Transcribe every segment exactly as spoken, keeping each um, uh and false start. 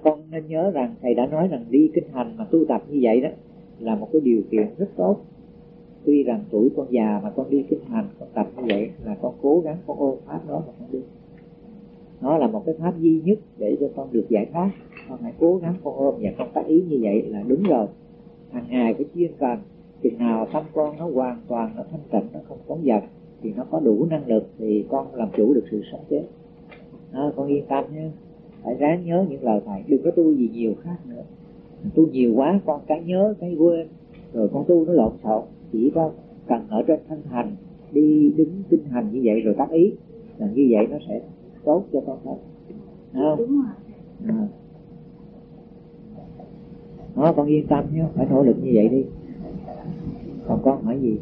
con nên nhớ rằng thầy đã nói rằng đi kinh hành mà tu tập như vậy đó là một cái điều kiện rất tốt. Tuy rằng tuổi con già mà con đi kinh hành, con tập như vậy là con cố gắng con ôn pháp đó mà con đi. Nó là một cái pháp duy nhất để cho con được giải thoát. Con hãy cố gắng con ôm và con tác ý như vậy là đúng rồi. Hàng ngày phải chuyên cần. Chừng nào tâm con nó hoàn toàn, nó thanh tịnh, nó không phóng dật, thì nó có đủ năng lực thì con làm chủ được sự sống chết. Đó, con yên tâm nhé. Phải ráng nhớ những lời thầy. Đừng có tu gì nhiều khác nữa. Tu nhiều quá con cái nhớ, cái quên. Rồi con tu nó lộn xộn. Chỉ có cần ở trên thanh hành, đi đứng kinh hành như vậy rồi tác ý, là như vậy nó sẽ tốt cho con thôi. Không? Đúng rồi. À. Đó, con yên tâm nhé, phải nỗ lực như vậy đi. Còn con hỏi gì?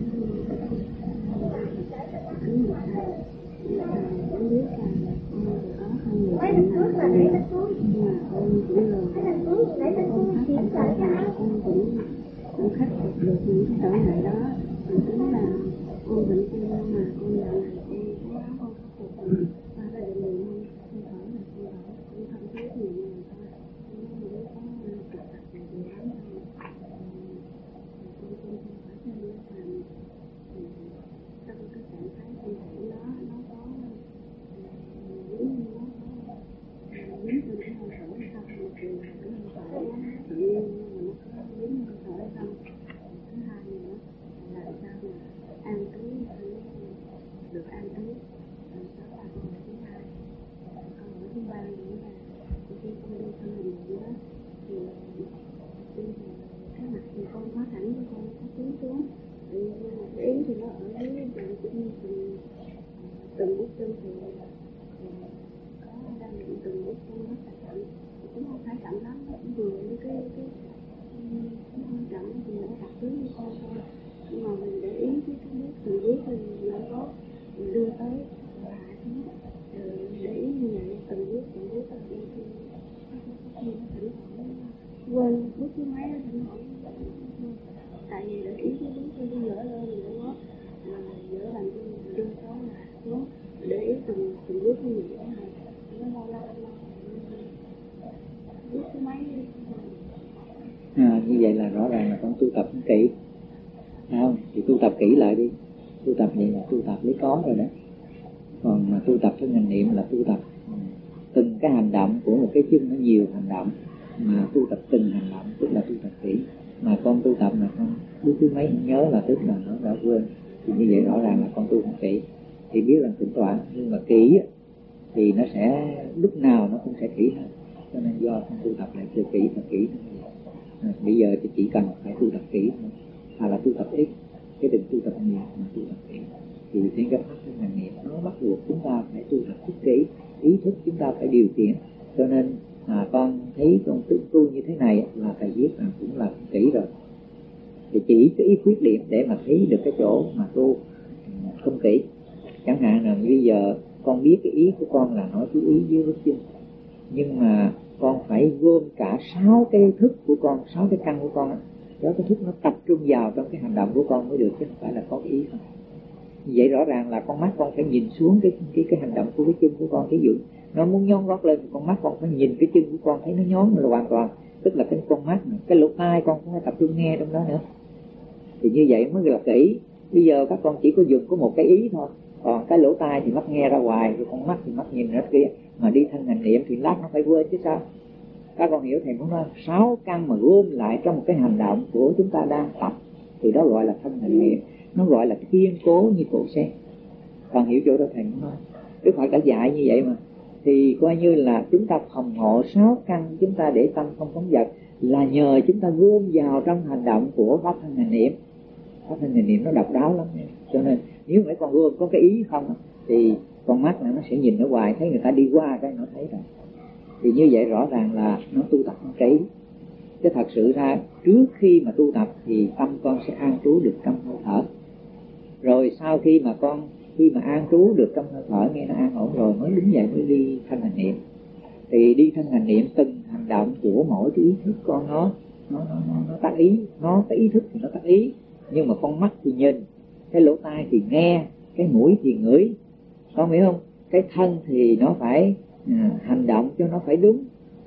Con khắc phục được những cái trở ngại đó, mình tính là con bệnh chân mà con dạo này con cố gắng con khắc phục được và là định lượng không khỏi là con đỡ con không thấy nhiều người thôi, con không muốn có trật trật về dự án đâu, con không không phải cho nó làm trong cái trạng thái thân thể đó nó có giống như nó có dính trên cái hơi thở hay không, một người cái hơi thở tự nhiên mà nó có dính hơi thở hay không. Thứ hai nữa là làm sao mà an trú được an trú, làm sao là câu hỏi thứ hai. Câu hỏi thứ ba nữa là khi con đi thân hình đó thì cái mặt thì con có thẳng với con có tiến xuống, thì cái ý thì nó ở dưới dạng cũng như từng từng bước chân thì có đang định từng bước chân rất là chậm, cũng không phải chậm lắm, cũng vừa với cái cái cũng không chậm thì nó đặt hướng với con thôi, nhưng mà mình để ý cái cái bước từng bước thì nó có mình đưa tới hạ xuống, rồi để ý như vậy từng bước từng bước là đi thì nó thỉnh thoảng quên bước thứ mấy nó thỉnh thoảng, tại vì để ý cái bước tôi đi dở lên nữa đó, mà dở làm cho mình đưa tới là xuống, để ý từng từng bước như vậy này nó lâu lâu lâu bước thứ mấy đi. À, như vậy là rõ ràng là con tu tập kỹ, không? Thì tu tập kỹ lại đi. Tu tập vậy là tu tập lấy có rồi đó. Còn mà tu tập với ngành niệm là tu tập từng cái hành động của một cái chân nó nhiều hành động, mà tu tập từng hành động tức là tu tập kỹ. Mà con tu tập mà con bước thứ mấy không nhớ là tức là nó đã quên, thì như vậy rõ ràng là con tu không kỹ. Thì biết là thỉnh thoảng, nhưng mà kỹ thì nó sẽ lúc nào nó cũng sẽ kỹ hơn. Cho nên do con tu tập lại từ kỹ và kỹ. À, bây giờ thì chỉ cần phải tu tập kỹ thôi, hoặc là tu tập ít, cái đừng tu tập nhiều mà tu tập kỹ. Thì trên cái pháp của ngành nghiệp nó bắt buộc chúng ta phải tu tập rất kỹ, ý thức chúng ta phải điều khiển. Cho nên à, con thấy con tu, tu như thế này là thầy biết rằng cũng là kỹ rồi. Thì chỉ cái ý khuyết điểm để mà thấy được cái chỗ mà tu không kỹ. Chẳng hạn là bây giờ con biết cái ý của con là nói chú ý với bước chân, nhưng mà con phải gom cả sáu cái thức của con, sáu cái căn của con đó, đó cái thức nó tập trung vào trong cái hành động của con mới được, chứ không phải là có cái ý không. Vậy rõ ràng là con mắt con phải nhìn xuống cái cái cái hành động của cái chân của con. Ví dụ nó muốn nhón gót lên, con mắt con phải nhìn cái chân của con thấy nó nhón là hoàn toàn, tức là cái con mắt này, cái lỗ tai con cũng phải tập trung nghe trong đó nữa. Thì như vậy mới là kỹ. Bây giờ các con chỉ có dùng có một cái ý thôi, còn cái lỗ tai thì mắt nghe ra ngoài, rồi con mắt thì mắt nhìn ra kia, mà đi thân hành niệm thì lát nó phải quên chứ sao. Các con hiểu thầy muốn nói sáu căn mà gom lại trong một cái hành động của chúng ta đang tập thì đó gọi là thân hành niệm, nó gọi là kiên cố như cội sen. Còn hiểu chỗ đó thầy muốn nói Đức Phật đã dạy như vậy mà. Thì coi như là chúng ta phòng hộ sáu căn chúng ta để tâm không phóng dật là nhờ chúng ta gom vào trong hành động của pháp thân hành niệm. Pháp thân hành niệm nó độc đáo lắm. Cho nên nếu mấy con gom có cái ý không thì con mắt này nó sẽ nhìn ở ngoài, thấy người ta đi qua cái nó thấy rồi. Thì như vậy rõ ràng là nó tu tập không kỹ. Chứ thật sự ra trước khi mà tu tập thì tâm con sẽ an trú được trong hơi thở. Rồi sau khi mà con khi mà an trú được trong hơi thở, nghe nó an ổn rồi mới đứng dậy mới đi thân hành niệm. Thì đi thân hành niệm từng hành động của mỗi cái ý thức con nó nó nó nó, nó tác ý, nó cái ý thức thì nó tác ý, nhưng mà con mắt thì nhìn, cái lỗ tai thì nghe, cái mũi thì ngửi, con hiểu không? Cái thân thì nó phải à, hành động cho nó phải đúng,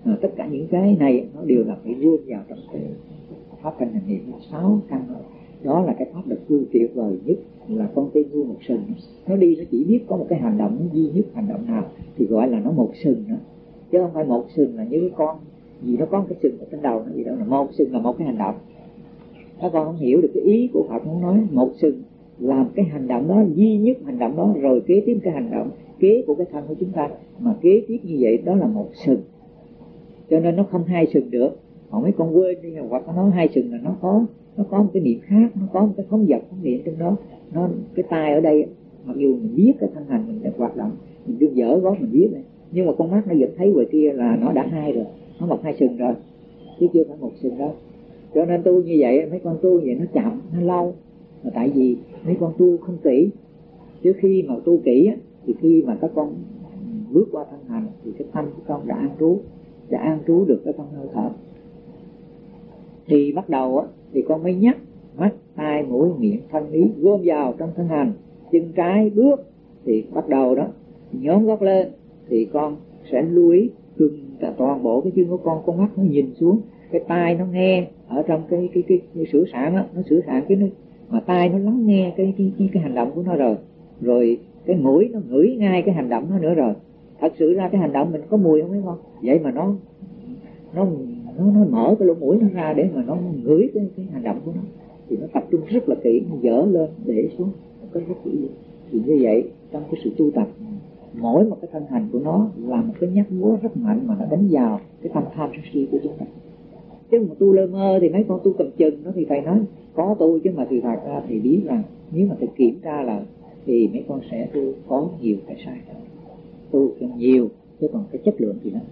À, tất cả những cái này nó đều là phải gom vào trong cái pháp thanh hành niệm sáu căn đó. Đó là cái pháp đặc cư tuyệt vời nhất, là con tiên vua một sừng. Nó đi nó chỉ biết có một cái hành động nó duy nhất, hành động nào thì gọi là nó một sừng đó, chứ không phải một sừng là như cái con gì nó có cái sừng ở trên đầu nó gì đó, là một sừng là một cái hành động. Các con không hiểu được cái ý của Phật. Muốn nói một sừng làm cái hành động đó duy nhất, hành động đó rồi kế tiếp cái hành động kế của cái thân của chúng ta, mà kế tiếp như vậy đó là một sừng. Cho nên nó không hai sừng được. Còn mấy con quên đi, hoặc nó nói hai sừng là nó có nó có một cái niệm khác, nó có một cái phóng dật phóng niệm trong đó. Nó cái tai ở đây, mặc dù mình biết cái thân hành mình đang hoạt động, mình đương dở gót mình biết này, nhưng mà con mắt nó vẫn thấy ngoài kia là nó đã hai rồi, nó mọc hai sừng rồi, chứ chưa phải một sừng đâu. Cho nên tu như vậy, mấy con tu như vậy nó chậm, nó lâu, là tại vì mấy con tu không kỹ. Chứ khi mà tu kỹ á, thì khi mà các con bước qua thân hành thì cái tâm của con đã an trú, đã an trú được cái thân hơi thở. Thì bắt đầu á, thì con mới nhắc mắt, tai, mũi, miệng, thân, ý gom vào trong thân hành. Chân trái bước thì bắt đầu đó, nhóm gót lên thì con sẽ lưu ý từng cả toàn bộ cái chân của con. Con mắt nó nhìn xuống, cái tai nó nghe ở trong cái cái cái, cái sửa sản á, nó sửa sản cái nó, mà tai nó lắng nghe cái cái cái, cái hành động của nó rồi, rồi cái mũi nó ngửi ngay cái hành động nó nữa rồi. Thật sự ra cái hành động mình có mùi không biết không? Vậy mà nó nó nó nó mở cái lỗ mũi nó ra để mà nó ngửi cái cái hành động của nó, thì nó tập trung rất là kỹ, nó dở lên để xuống một cái rất kỹ. Thì như vậy trong cái sự tu tập, mỗi một cái thân hành của nó là một cái nhát múa rất mạnh mà nó đánh vào cái tâm tham sân si của chúng ta. Chứ mà tu lơ mơ thì mấy con tu cầm chừng nó thì thầy nói có tu, chứ mà thì thật ra thì biết rằng nếu mà thầy kiểm tra là thì mấy con sẽ tu có nhiều cái sai, tu nhiều chứ còn cái chất lượng thì nó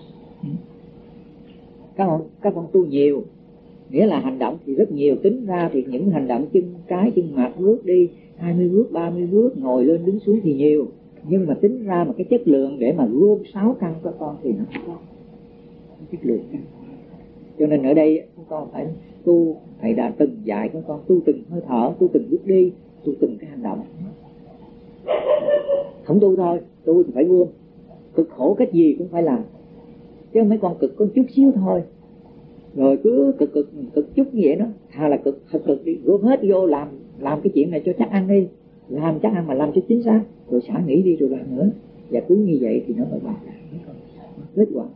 các con các con tu nhiều nghĩa là hành động thì rất nhiều, tính ra thì những hành động chân trái chân mặt bước đi hai mươi bước ba mươi bước, ngồi lên đứng xuống thì nhiều, nhưng mà tính ra mà cái chất lượng để mà gom sáu căn của con thì nó không có chất lượng. Cho nên ở đây chúng con phải tu, thầy đã từng dạy các con tu từng hơi thở, tu từng bước đi, tu từng cái hành động. Không tu thôi, tu thì phải gom, cực khổ cách gì cũng phải làm, chứ mấy con cực có chút xíu thôi rồi cứ cực cực cực chút như vậy đó, thà là cực thật cực đi, gom hết vô làm làm cái chuyện này cho chắc ăn đi, làm chắc ăn mà làm cho chính xác, rồi xả nghỉ đi rồi làm nữa, và cứ như vậy thì nó mới đạt kết quả.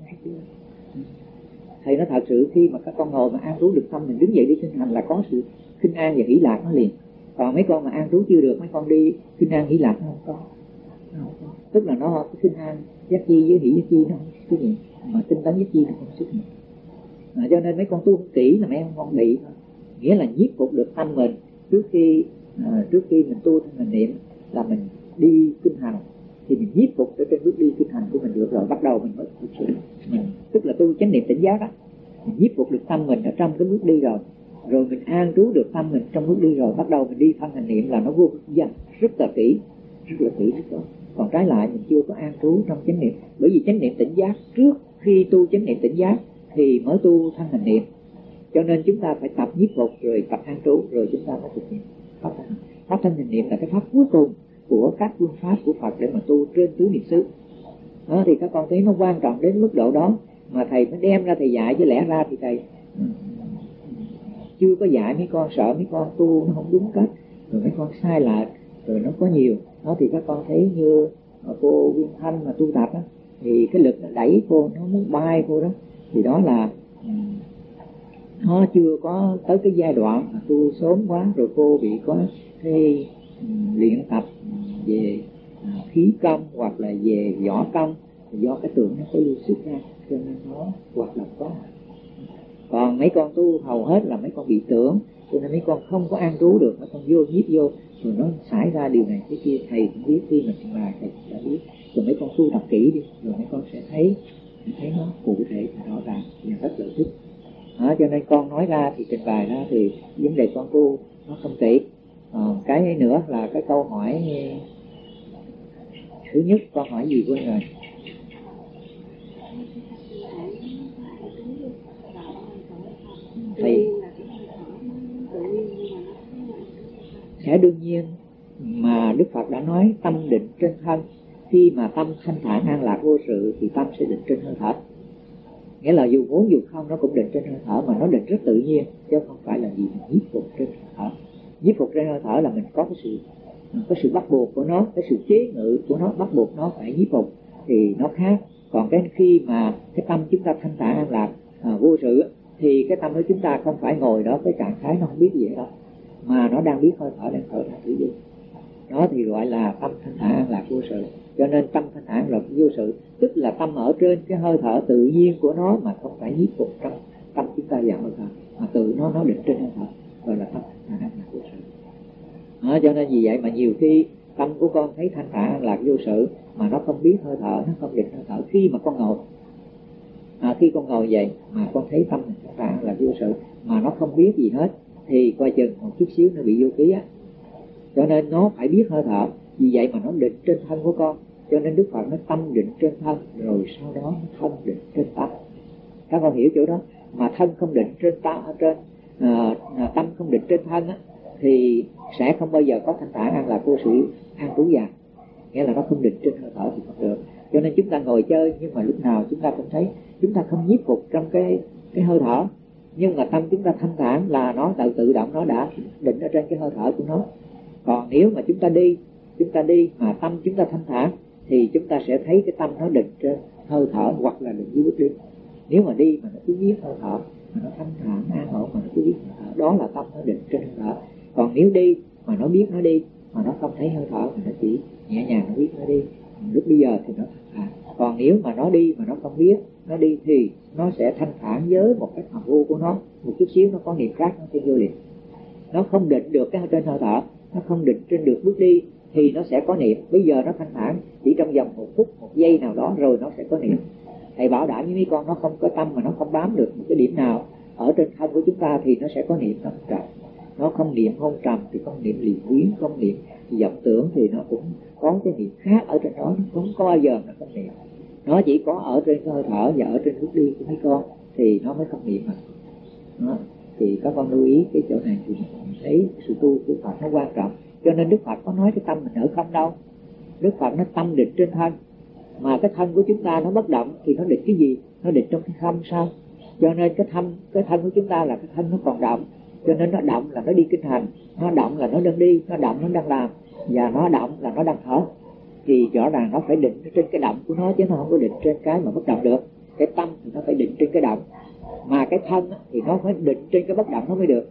Thầy nói thật sự khi mà các con ngồi mà an trú được tâm mình đứng dậy đi kinh hành là có sự khinh an và hỷ lạc nó liền. Còn mấy con mà an trú chưa được, mấy con đi khinh an hỷ lạc nó không có, nó không có. Tức là nó khinh an giác chi với hỷ giác chi nó không xuất hiện, mà tinh tấn giác chi nó không xuất hiện. À, cho nên mấy con tu không kỹ là mấy con bị thôi. Nghĩa là nhiếp phục được tâm mình trước khi à, trước khi mình tu thân hành niệm là mình đi kinh hành, thì mình nhiếp phục ở trên bước đi kinh hành của mình được rồi, bắt đầu mình mới thực sự mình, tức là tu chánh niệm tỉnh giác đó, mình nhiếp phục được tâm mình ở trong cái bước đi rồi, rồi mình an trú được tâm mình trong bước đi rồi, bắt đầu mình đi thân hành niệm là nó vô danh rất là kỹ, rất là kỹ rất tốt. Còn trái lại mình chưa có an trú trong chánh niệm, bởi vì chánh niệm tỉnh giác trước khi tu chánh niệm tỉnh giác thì mới tu thân hành niệm, cho nên chúng ta phải tập nhiếp phục rồi tập an trú rồi chúng ta mới thực hiện pháp thân. Pháp thân hành niệm là cái pháp cuối cùng của các phương pháp của Phật để mà tu trên tứ niệm xứ. Đó, thì các con thấy nó quan trọng đến mức độ đó mà thầy mới đem ra thầy dạy, chứ lẽ ra thì thầy chưa có dạy mấy con, sợ mấy con tu nó không đúng cách, rồi mấy con sai lạc, rồi nó có nhiều. Đó thì các con thấy như cô Viên Thanh mà tu tập đó, thì cái lực nó đẩy cô, nó muốn bay cô đó, thì đó là nó chưa có tới cái giai đoạn mà tu sớm quá, rồi cô bị có cái luyện tập về khí công hoặc là về võ công, do cái tượng nó có lưu xuất ra cho nên nó hoạt động quá. Còn mấy con tu hầu hết là mấy con bị tưởng, cho nên mấy con không có an trú được, mấy con vô nhiếp vô rồi nó xảy ra điều này cái kia. Thầy cũng biết, khi mà trình bày thầy cũng đã biết, rồi mấy con tu tập kỹ đi rồi mấy con sẽ thấy thấy nó cụ thể rõ ràng và rất là thích. Đó, cho nên con nói ra thì trình bày ra thì vấn đề con tu nó không kỹ. À, cái nữa là cái câu hỏi thứ nhất, con hỏi gì quên rồi. Thì sẽ đương nhiên mà Đức Phật đã nói tâm định trên thân, khi mà tâm thanh thản an lạc vô sự thì tâm sẽ định trên hơi thở. Nghĩa là dù muốn dù không nó cũng định trên hơi thở, mà nó định rất tự nhiên, chứ không phải là gì mình nhiếp phục trên hơi thở. Nhiếp phục trên hơi thở là mình có cái sự có sự bắt buộc của nó, cái sự chế ngự của nó, bắt buộc nó phải nhiếp phục thì nó khác. Còn cái khi mà cái tâm chúng ta thanh thản an lạc, à, vô sự, thì cái tâm của chúng ta không phải ngồi đó cái trạng thái nó không biết gì hết, mà nó đang biết hơi thở đang thở đang thử dụng. Đó thì gọi là tâm thanh thản an lạc vô sự. Cho nên tâm thanh thản an lạc vô sự tức là tâm ở trên cái hơi thở tự nhiên của nó, mà không phải nhiếp phục trong tâm chúng ta vào hơi thở, mà tự nó nó định trên hơi thở, gọi là tâm thanh thản an lạc vô sự. Đó, cho nên vì vậy mà nhiều khi tâm của con thấy thanh thản an lạc vô sự mà nó không biết hơi thở, nó không định hơi thở. Khi mà con ngồi à, khi con ngồi vậy mà con thấy tâm thanh thản an lạc vô sự mà nó không biết gì hết, thì coi chừng một chút xíu nó bị vô ký á. Cho nên nó phải biết hơi thở, vì vậy mà nó định trên thân của con. Cho nên Đức Phật nói tâm định trên thân, rồi sau đó nó không định trên tâm. Các con hiểu chỗ đó. Mà thân không định trên tâm, trên à, tâm không định trên thân á, thì sẽ không bao giờ có thanh thản an lạc vô sự an trú dài. Nghĩa là nó không định trên hơi thở thì không được. Cho nên chúng ta ngồi chơi, nhưng mà lúc nào chúng ta cũng thấy chúng ta không nhiếp phục trong cái cái hơi thở, nhưng mà tâm chúng ta thanh thản là nó tự tự động nó đã định ở trên cái hơi thở của nó. Còn nếu mà chúng ta đi chúng ta đi mà tâm chúng ta thanh thản thì chúng ta sẽ thấy cái tâm nó định trên hơi thở hoặc là định dưới bước đi. Nếu mà đi mà nó cứ biết hơi thở, mà nó thanh thản an ổn mà nó cứ biết hơi thở, đó là tâm nó định trên hơi thở. Còn nếu đi mà nó biết nó đi mà nó không thấy hơi thở, mà nó chỉ nhẹ nhàng nó biết nó đi, lúc bây giờ thì nó thanh thản. Còn nếu mà nó đi mà nó không biết nó đi thì nó sẽ thanh thản với một cái hầm vô của nó, một chút xíu nó có niệm khác nó sẽ vô liền. Nó không định được cái trên hơi thở, nó không định trên được bước đi thì nó sẽ có niệm. Bây giờ nó thanh thản chỉ trong vòng một phút một giây nào đó rồi nó sẽ có niệm. Thầy bảo đảm với mấy con nó không có tâm mà nó không bám được một cái điểm nào ở trên thân của chúng ta thì nó sẽ có niệm không trầm. Nó không niệm hôn trầm thì không niệm lì quyến, không niệm vọng tưởng thì nó cũng có cái niệm khác ở trên đó, nó không có bao giờ nó không niệm. Nó chỉ có ở trên cái hơi thở và ở trên bước đi của mấy con thì nó mới không niệm mà. Đó. Thì các con lưu ý cái chỗ này thì mình thấy sự tu của Phật nó quan trọng. Cho nên Đức Phật có nói cái tâm mình ở không đâu. Đức Phật nó tâm định trên thân, mà cái thân của chúng ta nó bất động thì nó định cái gì? Nó định trong cái không sao? Cho nên cái thân cái thân của chúng ta là cái thân nó còn động, cho nên nó động là nó đi kinh hành, nó động là nó đang đi, nó động nó đang làm, và nó động là nó đang thở. Thì rõ ràng nó phải định trên cái động của nó, chứ nó không có định trên cái mà bất động được. Cái tâm thì nó phải định trên cái động, mà cái thân thì nó phải định trên cái bất động nó mới được.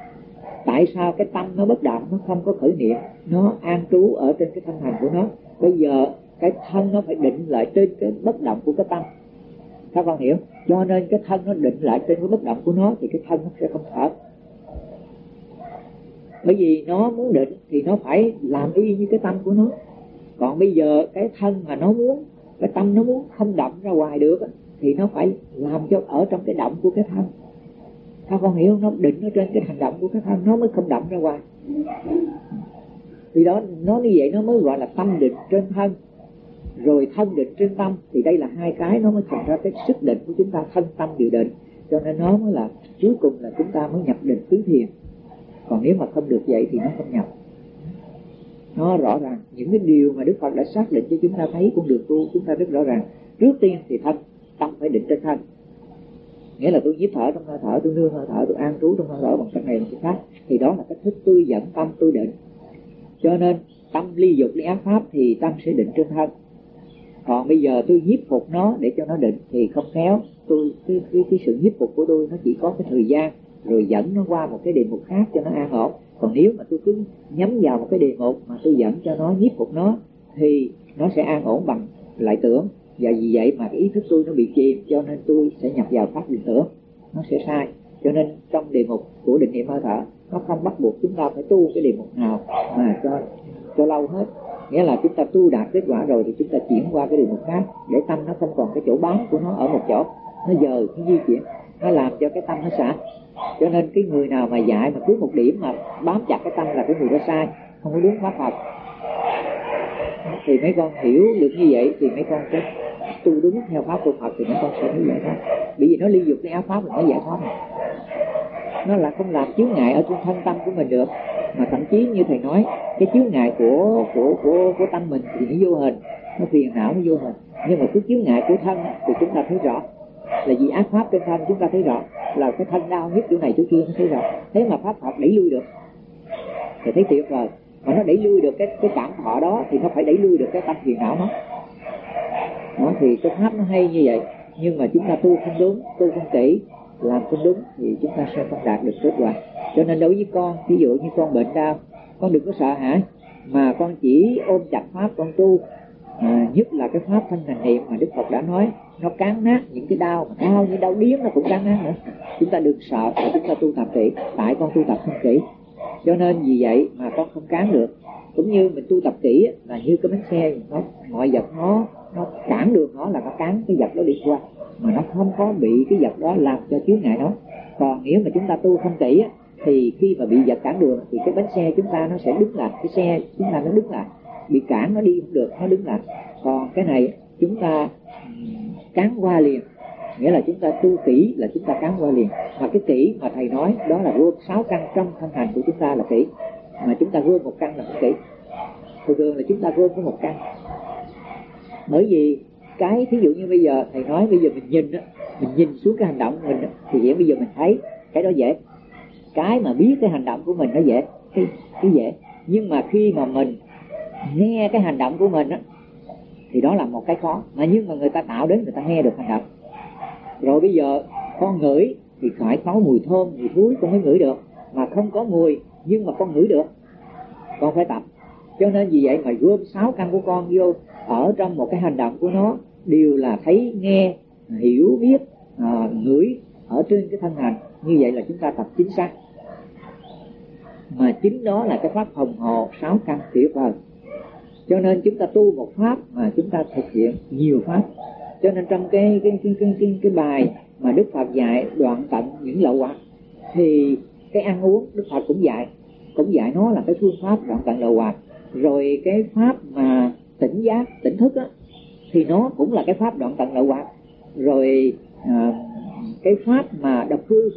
Tại sao cái tâm nó bất động, nó không có khởi niệm, nó an trú ở trên cái thân hành của nó? Bây giờ cái thân nó phải định lại trên cái bất động của cái tâm. Các con hiểu? Cho nên cái thân nó định lại trên cái bất động của nó thì cái thân nó sẽ không thở. Bởi vì nó muốn định thì nó phải làm y như cái tâm của nó. Còn bây giờ cái thân mà nó muốn, cái tâm nó muốn không động ra ngoài được thì nó phải làm cho ở trong cái động của cái thân. Các con hiểu? Nó định ở trên cái hành động của cái thân nó mới không động ra ngoài. Vì đó nó như vậy nó mới gọi là tâm định trên thân, rồi thân định trên tâm. Thì đây là hai cái nó mới thành ra cái sức định của chúng ta, thân tâm đều định. Cho nên nó mới là cuối cùng là chúng ta mới nhập định tứ thiền. Còn nếu mà không được vậy thì nó không nhập. Nó rõ ràng những cái điều mà Đức Phật đã xác định cho chúng ta thấy con đường tu chúng ta rất rõ ràng. Trước tiên thì thân, tâm phải định trên thân. Nghĩa là tôi nhiếp thở trong hơi thở, tôi nương hơi thở, tôi an trú trong hơi thở bằng cách này bằng cách khác. Thì đó là cách thức tôi dẫn tâm tôi định. Cho nên tâm ly dục ly ác pháp thì tâm sẽ định trên thân. Còn bây giờ tôi nhiếp phục nó để cho nó định thì không khéo. Tôi cái, cái, cái sự nhiếp phục của tôi nó chỉ có cái thời gian, rồi dẫn nó qua một cái đề mục khác cho nó an ổn. Còn nếu mà tôi cứ nhắm vào một cái đề mục mà tôi dẫn cho nó, nhiếp phục nó thì nó sẽ an ổn bằng lại tưởng. Và vì vậy mà cái ý thức tôi nó bị chìm, cho nên tôi sẽ nhập vào pháp định tưởng, nó sẽ sai. Cho nên trong đề mục của định niệm hơi thở nó không bắt buộc chúng ta phải tu cái đề mục nào mà cho cho lâu hết. Nghĩa là chúng ta tu đạt kết quả rồi thì chúng ta chuyển qua cái đề mục khác, để tâm nó không còn cái chỗ bám của nó ở một chỗ, nó dời, nó di chuyển, nó làm cho cái tâm nó xả. Cho nên cái người nào mà dạy mà cứ một điểm mà bám chặt cái tâm là cái người đó sai, không có đúng pháp Phật. Thì mấy con hiểu được như vậy thì mấy con sẽ tu đúng theo pháp của Phật, thì mấy con sẽ thấy giải thoát. Bởi vì nó ly dục cái áo pháp là nó giải thoát này. Nó là không làm chướng ngại ở trên thân tâm của mình được. Mà thậm chí như thầy nói, cái chướng ngại của của của của tâm mình thì nó vô hình, nó phiền não, nó vô hình. Nhưng mà cái chướng ngại của thân thì chúng ta thấy rõ. là vì ác pháp trên thân chúng ta thấy rõ là cái thân đau nhất chỗ này chỗ kia nó thấy rõ. Thế mà pháp Phật đẩy lui được thì thấy tuyệt vời. Mà nó đẩy lui được cái cái cảm thọ đó thì nó phải đẩy lui được cái tâm phiền não nó. Đó thì cái pháp nó hay như vậy. Nhưng mà chúng ta tu không đúng, tu không kỹ, làm không đúng thì chúng ta sẽ không đạt được kết quả. Cho nên đối với con, ví dụ như con bệnh đau, con đừng có sợ hãi, mà con chỉ ôm chặt pháp con tu. À, nhất là cái pháp thân hành niệm mà Đức Phật đã nói, nó cán nát những cái đau, mà đau như đau điếng nó cũng cán nát nữa. Chúng ta đừng sợ mà chúng ta tu tập kỹ. Tại con tu tập không kỹ, cho nên vì vậy mà con không cán được. Cũng như mình tu tập kỹ là như cái bánh xe, nó mọi vật nó nó cản được nó là nó cán cái vật đó đi qua, mà nó không có bị cái vật đó làm cho chướng ngại nó. Còn nếu mà chúng ta tu không kỹ thì khi mà bị vật cản đường thì cái bánh xe chúng ta nó sẽ đứng lại, cái xe chúng ta nó đứng lại, bị cản nó đi không được, nó đứng lại. Còn cái này chúng ta cán qua liền, nghĩa là chúng ta tu kỹ là chúng ta cán qua liền. Mà cái kỹ mà thầy nói đó là gom sáu căn trong thân hành của chúng ta là kỹ, mà chúng ta gom một căn là không kỹ. Thường thường là chúng ta gom có một căn. Bởi vì cái thí dụ như bây giờ thầy nói bây giờ mình nhìn á, mình nhìn xuống cái hành động của mình á, thì hiện bây giờ mình thấy cái đó dễ. Cái mà biết cái hành động của mình nó dễ, cái, cái dễ. Nhưng mà khi mà mình nghe cái hành động của mình á, thì đó là một cái khó. Mà nhưng mà người ta tạo đến người ta nghe được hành động. Rồi bây giờ con ngửi thì phải có mùi thơm, mùi thúi con mới ngửi được. Mà không có mùi nhưng mà con ngửi được, con phải tập. Cho nên vì vậy mà gom sáu căn của con vô ở trong một cái hành động của nó đều là thấy, nghe, hiểu, biết, à, ngửi ở trên cái thân hành. Như vậy là chúng ta tập chính xác. Mà chính đó là cái pháp phòng hộ sáu căn tuyệt vời. Cho nên chúng ta tu một pháp mà chúng ta thực hiện nhiều pháp. Cho nên trong cái cái cái cái cái, cái bài mà Đức Phật dạy đoạn tận những lậu hoặc, thì cái ăn uống Đức Phật cũng dạy, cũng dạy nó là cái phương pháp đoạn tận lậu hoặc. Rồi cái pháp mà tỉnh giác, tỉnh thức á, thì nó cũng là cái pháp đoạn tận lậu hoặc. Rồi à, cái pháp mà độc cư,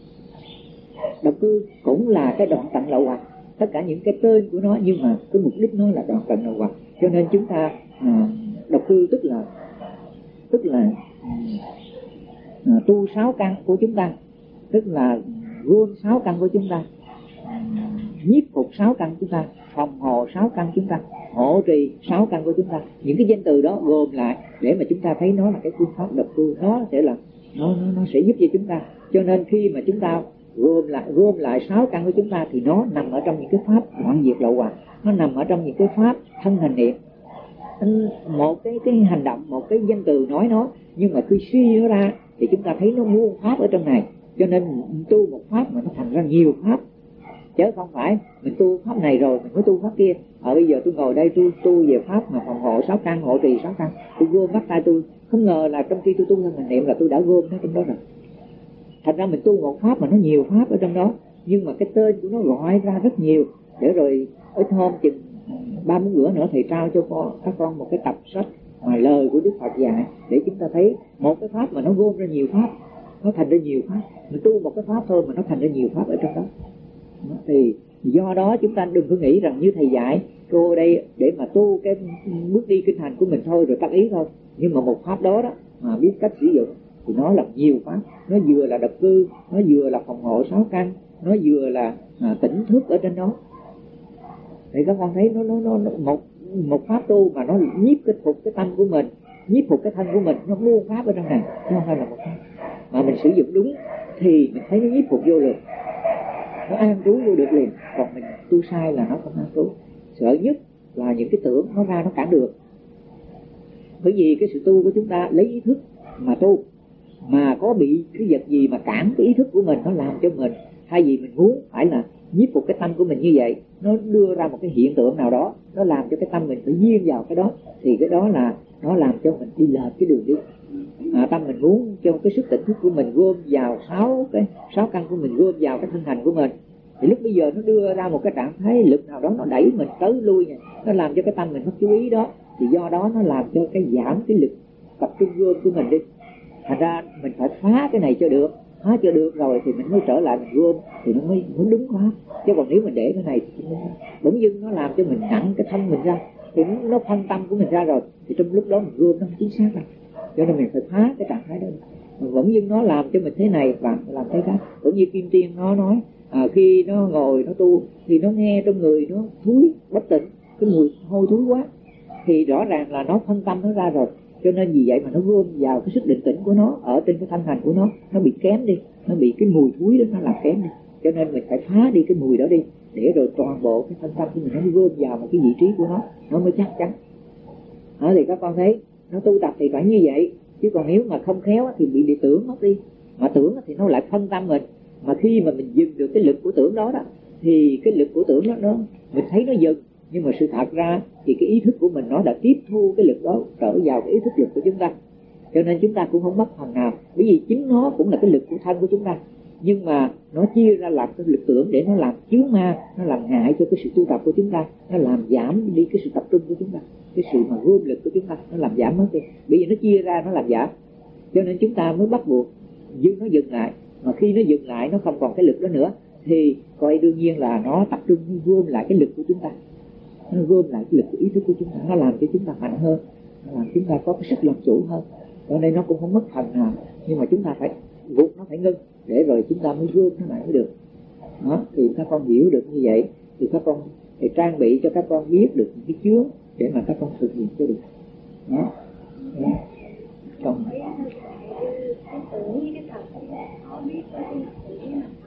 độc cư cũng là cái đoạn tận lậu hoặc. Tất cả những cái tên của nó nhưng mà cái mục đích nó là đoạn tận lậu hoặc. Cho nên chúng ta à, độc cư tức là tức là à, tu sáu căn của chúng ta, tức là gom sáu căn của chúng ta, nhiếp phục sáu căn chúng ta, phòng hộ sáu căn chúng ta, hộ trì sáu căn của chúng ta. Những cái danh từ đó gồm lại để mà chúng ta thấy nó là cái phương pháp độc cư, nó sẽ là nó, nó nó sẽ giúp cho chúng ta. Cho nên khi mà chúng ta gồm lại gồm lại sáu căn của chúng ta thì nó nằm ở trong những cái pháp đoạn diệt lậu hoặc, nó nằm ở trong những cái pháp thân hành niệm. Một cái cái hành động, một cái danh từ nói nó, nhưng mà khi suy nó ra thì chúng ta thấy nó muôn pháp ở trong này. Cho nên tu một pháp mà nó thành ra nhiều pháp, chứ không phải mình tu pháp này rồi mình mới tu pháp kia. Ở bây giờ tôi ngồi đây tôi tu về pháp mà phòng hộ sáu căn, hộ trì sáu căn, tôi gom bắt tay tôi, không ngờ là trong khi tôi tu thân hành niệm là tôi đã gom nó trong đó rồi. Thành ra mình tu một pháp mà nó nhiều pháp ở trong đó, nhưng mà cái tên của nó gọi ra rất nhiều. Để rồi ít hôm chừng ba bốn bữa nữa thầy trao cho con, các con một cái tập sách mà lời của Đức Phật dạy, để chúng ta thấy một cái pháp mà nó gom ra nhiều pháp, nó thành ra nhiều pháp. Mình tu một cái pháp thôi mà nó thành ra nhiều pháp ở trong đó. Thì do đó chúng ta đừng có nghĩ rằng như thầy dạy cô đây để mà tu cái bước đi kinh hành của mình thôi rồi tác ý thôi. Nhưng mà một pháp đó đó mà biết cách sử dụng thì nó là nhiều pháp. Nó vừa là độc cư, nó vừa là phòng hộ sáu căn, nó vừa là à, tỉnh thức ở trên đó. Thì các con thấy nó, nó, nó, nó một một pháp tu mà nó nhiếp cái phục cái tâm của mình, nhiếp phục cái thân của mình, nó muôn pháp ở trong này, chứ không phải là một pháp. Mà mình sử dụng đúng thì mình thấy nó nhiếp phục vô liền, nó an trú vô được liền. Còn mình tu sai là nó không an trú. Sợ nhất là những cái tưởng nó ra nó cản được. Bởi vì cái sự tu của chúng ta lấy ý thức mà tu, mà có bị cái vật gì mà cản cái ý thức của mình, nó làm cho mình, thay vì mình muốn phải là nhiếp phục cái tâm của mình như vậy, nó đưa ra một cái hiện tượng nào đó, nó làm cho cái tâm mình phải duyên vào cái đó, thì cái đó là nó làm cho mình đi lệch cái đường đi. À, tâm mình muốn cho cái sức tỉnh thức của mình gom vào sáu cái sáu căn của mình, gom vào cái thân hành của mình, thì lúc bây giờ nó đưa ra một cái trạng thái lực nào đó, nó đẩy mình tới lui này, nó làm cho cái tâm mình mất chú ý đó, thì do đó nó làm cho cái giảm cái lực tập trung gom của mình đi. Thành ra mình phải phá cái này cho được, phá cho được rồi thì mình mới trở lại mình gom, thì nó mới, mới đúng quá. Chứ còn nếu mình để cái này thì bỗng dưng nó làm cho mình nặng cái thân mình ra, thì nó, nó phân tâm của mình ra rồi, thì trong lúc đó mình gom nó không chính xác đâu. Cho nên mình phải phá cái trạng thái đó. Vẫn dưng nó làm cho mình thế này và làm thế khác. Cũng như Kim Tiên nó nói à, khi nó ngồi nó tu thì nó nghe trong người nó thúi bất tỉnh, cái mùi hôi thúi quá, thì rõ ràng là nó phân tâm nó ra rồi. Cho nên vì vậy mà nó gom vào cái sức định tĩnh của nó ở trên cái thân hành của nó, nó bị kém đi, nó bị cái mùi thúi đó nó làm kém đi. Cho nên mình phải phá đi cái mùi đó đi, để rồi toàn bộ cái thân tâm của mình nó gom vào một cái vị trí của nó, nó mới chắc chắn. Đó, thì các con thấy nó tu tập thì phải như vậy, chứ còn nếu mà không khéo thì bị đi tưởng mất đi, mà tưởng thì nó lại phân tâm mình. Mà khi mà mình dừng được cái lực của tưởng đó đó, thì cái lực của tưởng đó nó mình thấy nó dừng, nhưng mà sự thật ra thì cái ý thức của mình nó đã tiếp thu cái lực đó trở vào cái ý thức lực của chúng ta. Cho nên chúng ta cũng không mất phần nào, bởi vì chính nó cũng là cái lực của thân của chúng ta, nhưng mà nó chia ra làm cái lực tưởng để nó làm chướng ma, nó làm hại cho cái sự tu tập của chúng ta, nó làm giảm đi cái sự tập trung của chúng ta, cái sự mà gom lực của chúng ta nó làm giảm mất đi, bởi vì nó chia ra nó làm giảm. Cho nên chúng ta mới bắt buộc dừng nó dừng lại. Mà khi nó dừng lại nó không còn cái lực đó nữa thì coi đương nhiên là nó tập trung gom lại cái lực của chúng ta, nó gom lại cái lực của ý thức của chúng ta, nó làm cho chúng ta mạnh hơn, nó làm chúng ta có cái sức làm chủ hơn. Cho nên nó cũng không mất phần nào, nhưng mà chúng ta phải buộc nó phải ngưng, để rồi chúng ta mới gom nó lại mới được. Đó, thì các con hiểu được như vậy thì các con phải trang bị cho các con biết được những cái chướng để mà các con thực hiện cho được. Đó. Đó. Còn cái tưởng với cái thật khó biết có cái sự cái mặt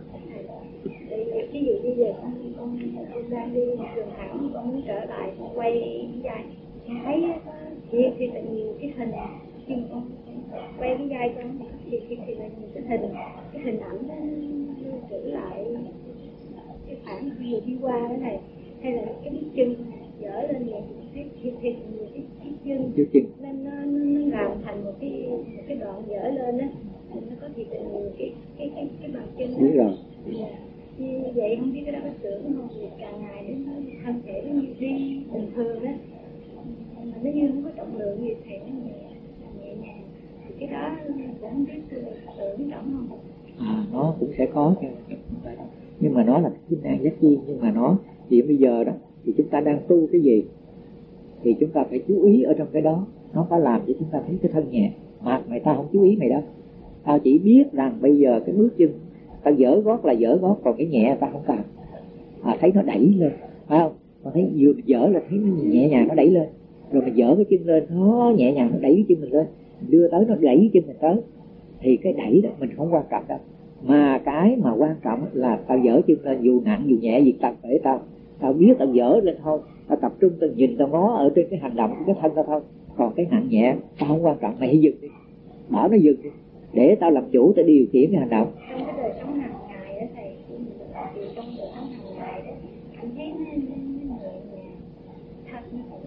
ví dụ bây giờ con con con đang đi một đường thẳng, con muốn trở lại con quay vai, con thấy thì thì là nhiều cái hình, khi mà con quay cái vai con thì thì thì là nhiều cái hình, cái hình ảnh nó lưu trữ lại cái khoảng vừa đi qua cái này, hay là cái bước chân dở lên này thì thì thì nhiều cái cái chân nên nó, nó nó làm thành một cái một cái đoạn dở lên á, nó có thiệt là nhiều cái cái cái cái bàn chân đó. Biết rồi. Như vậy không biết cái đó có tưởng không, vì càng ngày đến nó thân thể nó như đi bình thường á, mà nó như không có trọng lượng gì thì nó nhẹ nhẹ nhàng, thì cái đó cũng không biết tưởng trọng không. À, nó cũng sẽ có cho nhưng mà nó là kinh an giác chi, nhưng mà nó thì bây giờ đó thì chúng ta đang tu cái gì thì chúng ta phải chú ý ở trong cái đó, nó có làm cho chúng ta thấy cái thân nhẹ. Mà mày tao không chú ý mày đâu, tao chỉ biết rằng bây giờ cái bước chân tao dở gót là dở gót, còn cái nhẹ tao không cần. À, thấy nó đẩy lên, phải không? Còn thấy vừa dở là thấy nó nhẹ nhàng nó đẩy lên, rồi mình dở cái chân lên nó nhẹ nhàng nó đẩy cái chân mình lên, đưa tới nó đẩy cái chân mình tới, thì cái đẩy đó mình không quan trọng đâu. Mà cái mà quan trọng là tao dở chân lên, dù nặng dù nhẹ gì tao để tao tao biết tao dở lên thôi, tao tập trung tao nhìn tao ngó ở trên cái hành động của cái thân tao thôi. Còn cái nặng nhẹ tao không quan trọng, mày hãy dừng đi, bảo nó dừng đi, để tao làm chủ, tao điều khiển cái hành động. Trong cái đời sống hàng ngày đó thầy, thì trong đời sống hàng ngày đó cảm thấy nó nhẹ nhàng, thật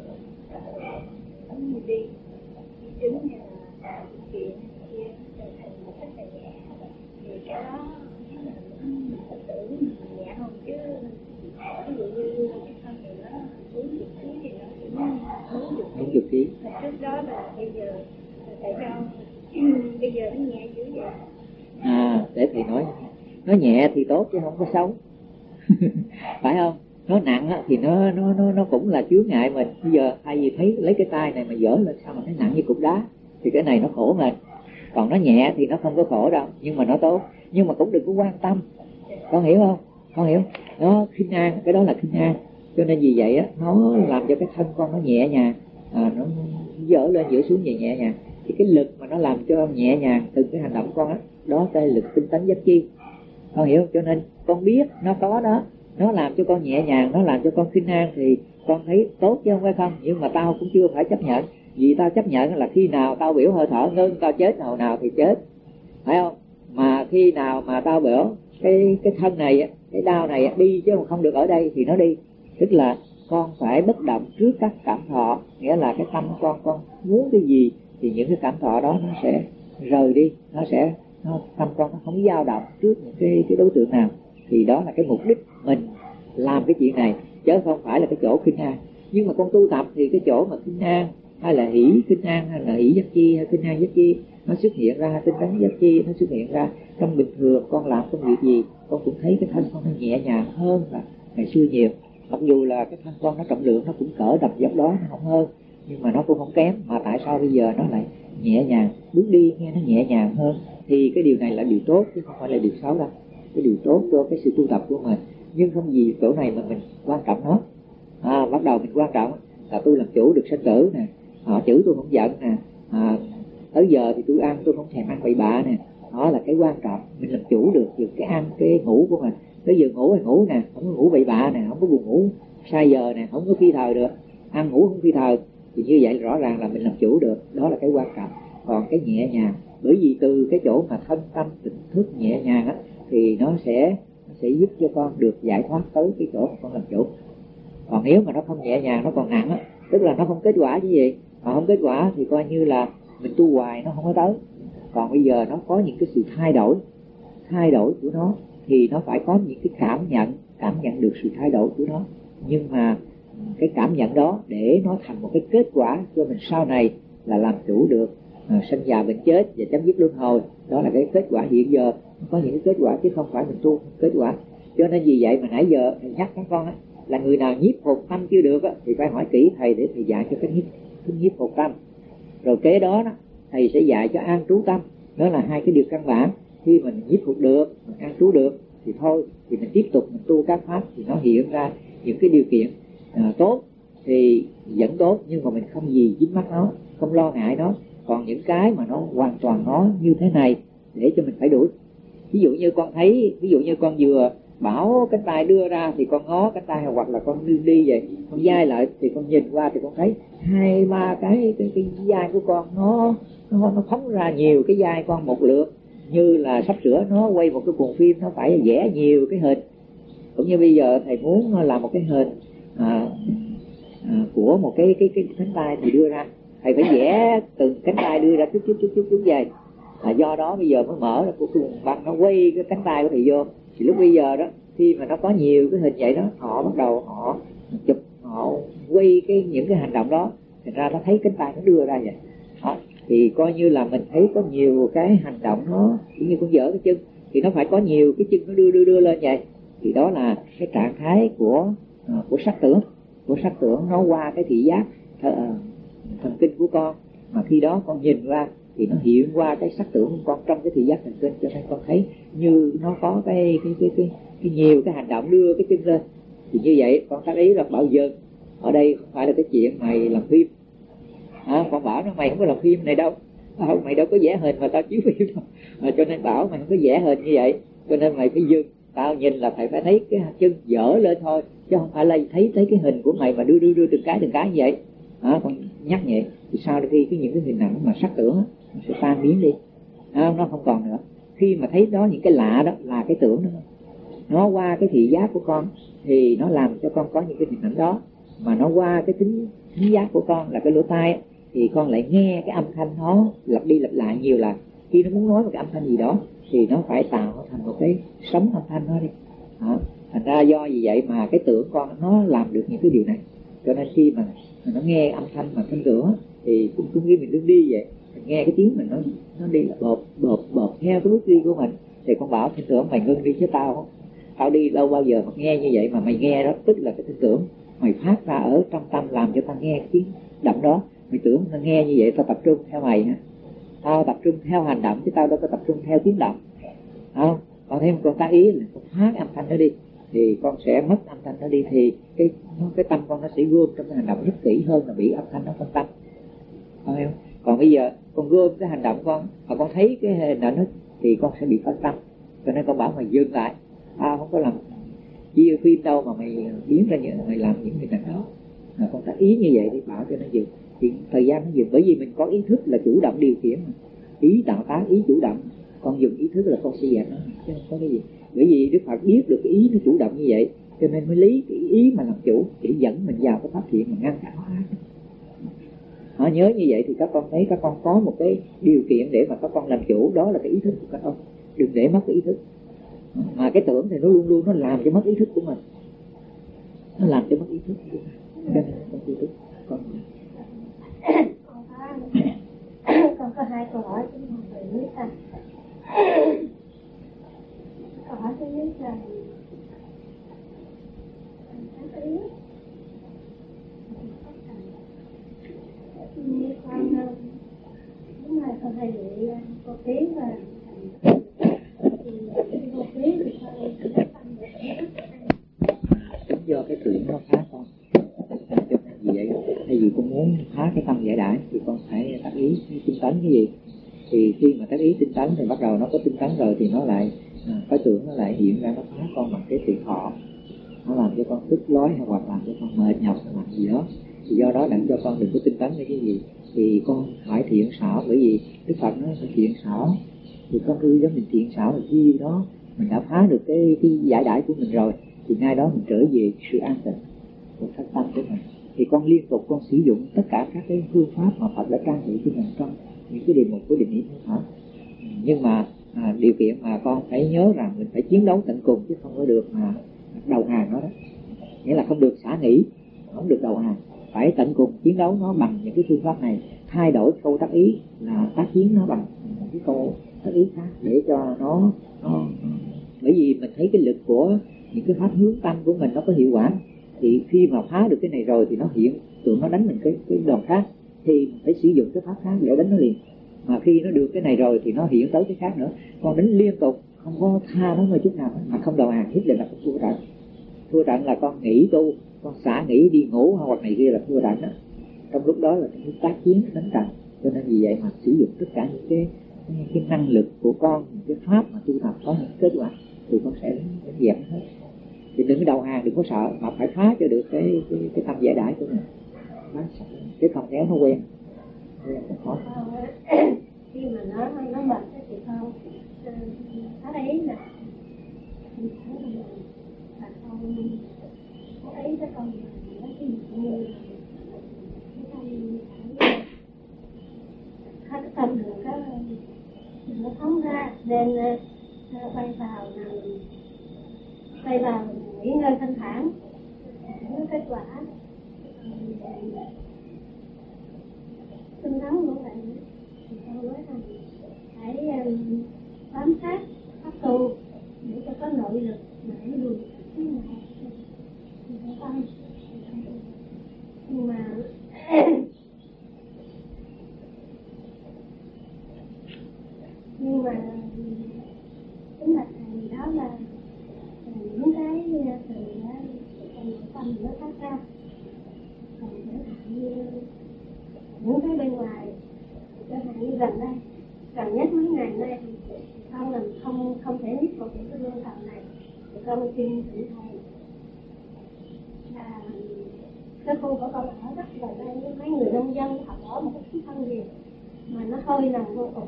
như đi đi đứng hay là chuyện kia trở thành một cách là nhẹ, thì cái đó mình thật sự mình nhẹ hơn. Chứ ví dụ như cái thân này nó bốn chục ký thì nó cũng bốn chục ký, mà trước đó là bây giờ tại sao bây giờ nó nhẹ dữ vậy? À, để thầy nói, nó nhẹ thì tốt chứ không có xấu. Phải không? Nó nặng á, thì nó nó nó nó cũng là chướng ngại mình. Bây giờ thay vì thấy lấy cái tay này mà dở lên sao mà thấy nặng như cục đá, thì cái này nó khổ mình. Còn nó nhẹ thì nó không có khổ đâu, nhưng mà nó tốt. Nhưng mà cũng đừng có quan tâm, con hiểu không? Con hiểu? Nó khinh an, cái đó là khinh an. Cho nên vì vậy á, nó làm cho cái thân con nó nhẹ nhàng, à, nó dở lên dở xuống nhẹ nhẹ nhàng. Thì cái lực mà nó làm cho nhẹ nhàng từng cái hành động con á, đó cái lực tinh tấn giác chi. Con hiểu? Cho nên con biết nó có đó, nó làm cho con nhẹ nhàng, nó làm cho con khinh an, thì con thấy tốt chứ không phải không. Nhưng mà tao cũng chưa phải chấp nhận, vì tao chấp nhận là khi nào tao biểu hơi thở ngưng tao chết nào nào thì chết, phải không? Mà khi nào mà tao biểu cái cái thân này, cái đau này đi chứ không được ở đây thì nó đi. Tức là con phải bất động trước các cảm thọ, nghĩa là cái tâm con con muốn cái gì thì những cái cảm thọ đó nó sẽ rời đi, nó sẽ nó, tâm con nó không dao động trước những cái cái đối tượng nào. Thì đó là cái mục đích mình làm cái chuyện này, chứ không phải là cái chỗ khinh an. Nhưng mà con tu tập thì cái chỗ mà khinh an hay là hỷ khinh an hay là hỷ giác chi hay khinh an giác chi nó xuất hiện ra, tinh tấn giác chi nó xuất hiện ra trong bình thường. Con làm công việc gì con cũng thấy cái thân con nó nhẹ nhàng hơn là ngày xưa nhiều. Mặc dù là cái thân con nó trọng lượng nó cũng cỡ đập dốc đó, nó không hơn, nhưng mà nó cũng không kém. Mà tại sao bây giờ nó lại nhẹ nhàng, bước đi nghe nó nhẹ nhàng hơn, thì cái điều này là điều tốt chứ không phải là điều xấu đâu. Cái điều tốt cho cái sự tu tập của mình. Nhưng không gì chỗ này mà mình quan trọng nó. À, bắt đầu mình quan trọng là tôi làm chủ được sanh tử nè, à, chữ tôi không giận nè, à, tới giờ thì tôi ăn tôi không thèm ăn bậy bạ nè. Đó là cái quan trọng, mình làm chủ được được cái ăn cái ngủ của mình. Tới giờ ngủ thì ngủ nè, không có ngủ bậy bạ nè, không có buồn ngủ sai giờ nè, không có phi thời được, ăn ngủ không phi thời, thì như vậy rõ ràng là mình làm chủ được. Đó là cái quan trọng. Còn cái nhẹ nhàng, bởi vì từ cái chỗ mà thân tâm tỉnh thức nhẹ nhàng á, thì nó sẽ nó sẽ giúp cho con được giải thoát tới cái chỗ con làm chủ. Còn nếu mà nó không nhẹ nhàng, nó còn nặng á, tức là nó không kết quả chứ gì, mà không kết quả thì coi như là mình tu hoài nó không có tới. Còn bây giờ nó có những cái sự thay đổi, thay đổi của nó thì nó phải có những cái cảm nhận, cảm nhận được sự thay đổi của nó. Nhưng mà cái cảm nhận đó để nó thành một cái kết quả cho mình sau này là làm chủ được à, sinh già bệnh chết và chấm dứt luân hồi. Đó là cái kết quả hiện giờ, có những cái kết quả chứ không phải mình tu kết quả. Cho nên vì vậy mà nãy giờ thầy nhắc các con á, là người nào nhiếp hồn tâm chưa được á, thì phải hỏi kỹ thầy để thầy dạy cho cái nhiếp, cái nhiếp hồn tâm. Rồi kế đó, đó thầy sẽ dạy cho an trú tâm. Đó là hai cái điều căn bản. Khi mình nhiếp hồn được, mình an trú được thì thôi, thì mình tiếp tục mình tu các pháp thì nó hiện ra những cái điều kiện à, tốt thì vẫn tốt, nhưng mà mình không gì dính mắc nó, không lo ngại nó. Còn những cái mà nó hoàn toàn nó như thế này để cho mình phải đuổi. Ví dụ như con thấy, ví dụ như con vừa bảo cánh tay đưa ra thì con ngó cánh tay, hoặc là con đi đi vậy, con dai lại thì con nhìn qua thì con thấy hai ba cái cái cái dai của con nó nó nó phóng ra nhiều cái dai con một lượt, như là sắp sửa nó quay một cái cuộn phim, nó phải vẽ nhiều cái hình. Cũng như bây giờ thầy muốn làm một cái hình à, à, của một cái cái cái cánh tay thì đưa ra, thầy phải vẽ từng cánh tay đưa ra chút chút chút chút chút vậy. À, do đó bây giờ mới mở ra của cái cuộn băng, nó quay cái cánh tay của thầy vô. Thì lúc bây giờ đó, khi mà nó có nhiều cái hình vậy đó, họ bắt đầu họ chụp, họ quay cái những cái hành động đó, thành ra nó thấy cánh tay nó đưa ra vậy. Đó. Thì coi như là mình thấy có nhiều cái hành động nó, cũng như con dở cái chân, thì nó phải có nhiều cái chân nó đưa đưa đưa lên vậy. Thì đó là cái trạng thái của uh, của sắc tưởng, của sắc tưởng nó qua cái thị giác th- thần kinh của con, mà khi đó con nhìn qua thì nó hiện qua cái sắc tưởng của con trong cái thị giác thần kinh, cho nên con thấy như nó có cái cái cái cái, cái nhiều cái hành động đưa cái chân lên. Thì như vậy con tác ý là bảo dừng, ở đây không phải là cái chuyện mày làm phim. À, con bảo nó mày không có làm phim này đâu, à, mày đâu có vẽ hình mà tao chiếu phim đâu. À, cho nên bảo mày không có vẽ hình như vậy, cho nên mày phải dừng. Tao nhìn là phải phải thấy cái chân dở lên thôi, chứ không phải là thấy thấy cái hình của mày mà đưa đưa đưa từng cái từng cái như vậy. À, con nhắc nhẹ thì sau khi cái những cái hình ảnh mà sắc tưởng nó sẽ tan biến đi, à, nó không còn nữa. Khi mà thấy đó những cái lạ đó là cái tưởng đó, nó qua cái thị giác của con thì nó làm cho con có những cái hình ảnh đó, mà nó qua cái tính thính giác của con là cái lỗ tai, thì con lại nghe cái âm thanh nó lặp đi lặp lại nhiều lần. Khi nó muốn nói một cái âm thanh gì đó thì nó phải tạo nó thành một cái sóng âm thanh đó đi. Đó. Thành ra do vì vậy mà cái tưởng con nó làm được những cái điều này. Cho nên khi mà nó nghe âm thanh mà thanh tưởng thì cũng cũng như mình đứng đi vậy, mình nghe cái tiếng mình nó nó đi là bợp bợp bợp theo cái bước đi của mình, thì con bảo thanh tưởng mày ngưng đi chứ tao không, tao đi đâu bao giờ mà nghe như vậy mà mày nghe đó, tức là cái thanh tưởng mày phát ra ở trong tâm làm cho tao nghe cái tiếng động đó. Mày tưởng nó nghe như vậy tao tập trung theo mày ha, tao tập trung theo hành động chứ tao đâu có tập trung theo tiếng động. Không, còn thêm con tác ý là con phát âm thanh nó đi thì con sẽ mất âm thanh nó đi, thì cái cái tâm con nó sẽ gom trong cái hành động rất kỹ hơn là bị âm thanh nó phân tâm. Không hiểu? Còn bây giờ con gom cái hành động con mà con thấy cái hình ảnh nó thì con sẽ bị phân tâm, cho nên con bảo mày dừng lại, tao không có làm chia phim đâu mà mày biến ra những mày làm những hình ảnh đó. À, con tác ý như vậy thì bảo cho nó dừng, thì thời gian nó dừng, bởi vì mình có ý thức là chủ động điều khiển mà. Ý tạo tác, ý chủ động, con dùng ý thức là con sẽ dẹp nó, chứ không có cái gì. Bởi vì Đức Phật biết được cái ý nó chủ động như vậy, cho nên mới lấy cái ý mà làm chủ để dẫn mình vào cái pháp thiện mà ngăn cản nó ác. Họ nhớ như vậy thì các con thấy các con có một cái điều kiện để mà các con làm chủ, đó là cái ý thức của các con. Đừng để mất cái ý thức. Mà cái tưởng thì nó luôn luôn nó làm cho mất ý thức của mình, nó làm cho mất ý thức của mình. Cho nên con ý thức con con có hai câu hỏi chúng con phải biết à. Câu hỏi thứ nhất là tác ý như con nếu mà là con hay bị có tiếng và vô tiếng thì thôi chính do cái tuyển nó phá con. Vì vậy thay vì con muốn phá cái tâm giải đãi thì con phải tác ý tinh tấn cái gì. Thì khi mà tác ý tinh tấn thì bắt đầu nó có tinh tấn rồi thì nó lại à, cái tưởng nó lại hiện ra, nó phá con bằng cái tuyệt thọ, nó làm cho con tức lói hoặc làm cho con mệt nhọc làm gì đó. Thì do đó đặng cho con đừng có tinh tấn cái gì thì con phải thiện xảo, bởi vì Đức Phật nói phải thiện xảo. Thì con ư giống mình thiện xảo là gì đó mình đã phá được cái, cái giải đãi của mình rồi thì ngay đó mình trở về sự an tịnh của thân tâm của mình. Thì con liên tục con sử dụng tất cả các cái phương pháp mà Phật đã trang bị cho mình trong những cái đề mục của định ý thông thở. Nhưng mà à, điều kiện mà con phải nhớ rằng mình phải chiến đấu tận cùng chứ không có được mà đầu hàng nó đó. Nghĩa là không được xả nghỉ, không được đầu hàng, phải tận cùng chiến đấu nó bằng những cái phương pháp này. Thay đổi câu tác ý là tác chiến nó bằng những cái câu tác ý khác để cho nó, nó bởi vì mình thấy cái lực của những cái pháp hướng tâm của mình nó có hiệu quả. Thì khi mà phá được cái này rồi thì nó hiện tượng nó đánh mình cái cái đòn khác thì mình phải sử dụng cái pháp khác để đánh nó liền. Mà khi nó được cái này rồi thì nó hiện tới cái khác nữa, con đánh liên tục không có tha nó một chút nào mà không đầu hàng, nhất định là con thua trận. Thua trận là con nghỉ tu, con xả nghỉ đi ngủ hoặc này kia là thua trận đó. Trong lúc đó là cái tác chiến đánh trận. Cho nên vì vậy mà sử dụng tất cả những cái cái, cái năng lực của con, những cái pháp mà tu tập có những kết quả thì con sẽ đánh dẹp hết. Thì đừng có đầu hàng, đừng có sợ, mà phải phá cho được cái cái, cái tâm giải đãi của mình. Cái không kéo nó quen. Khó. Khi mà nó nó mệt thì không ở đấy là là không có ấy cho con nó cái gì như hết tâm được có nó phóng ra nên quay vào quay vào nghỉ ngơi thanh thản nó kết quả tinh tấn của bạn thì con nói rằng phải um, bám sát pháp tu để cho có nội lực để lùi cái này thì phải không. Nhưng mà nhưng mà tính là thầy đó là những cái từ nội tâm nó phát ra, còn chẳng hạn như những cái bên ngoài, chẳng hạn như gần đây, gần nhất mấy ngày nay thì con làm không không thể biết một cái lương thần này, thì con xin thỉnh thầy là cái khu của con ở rất là đây với mấy người nông dân, họ bỏ một cái thân gì mà nó hơi nằm vô cùng.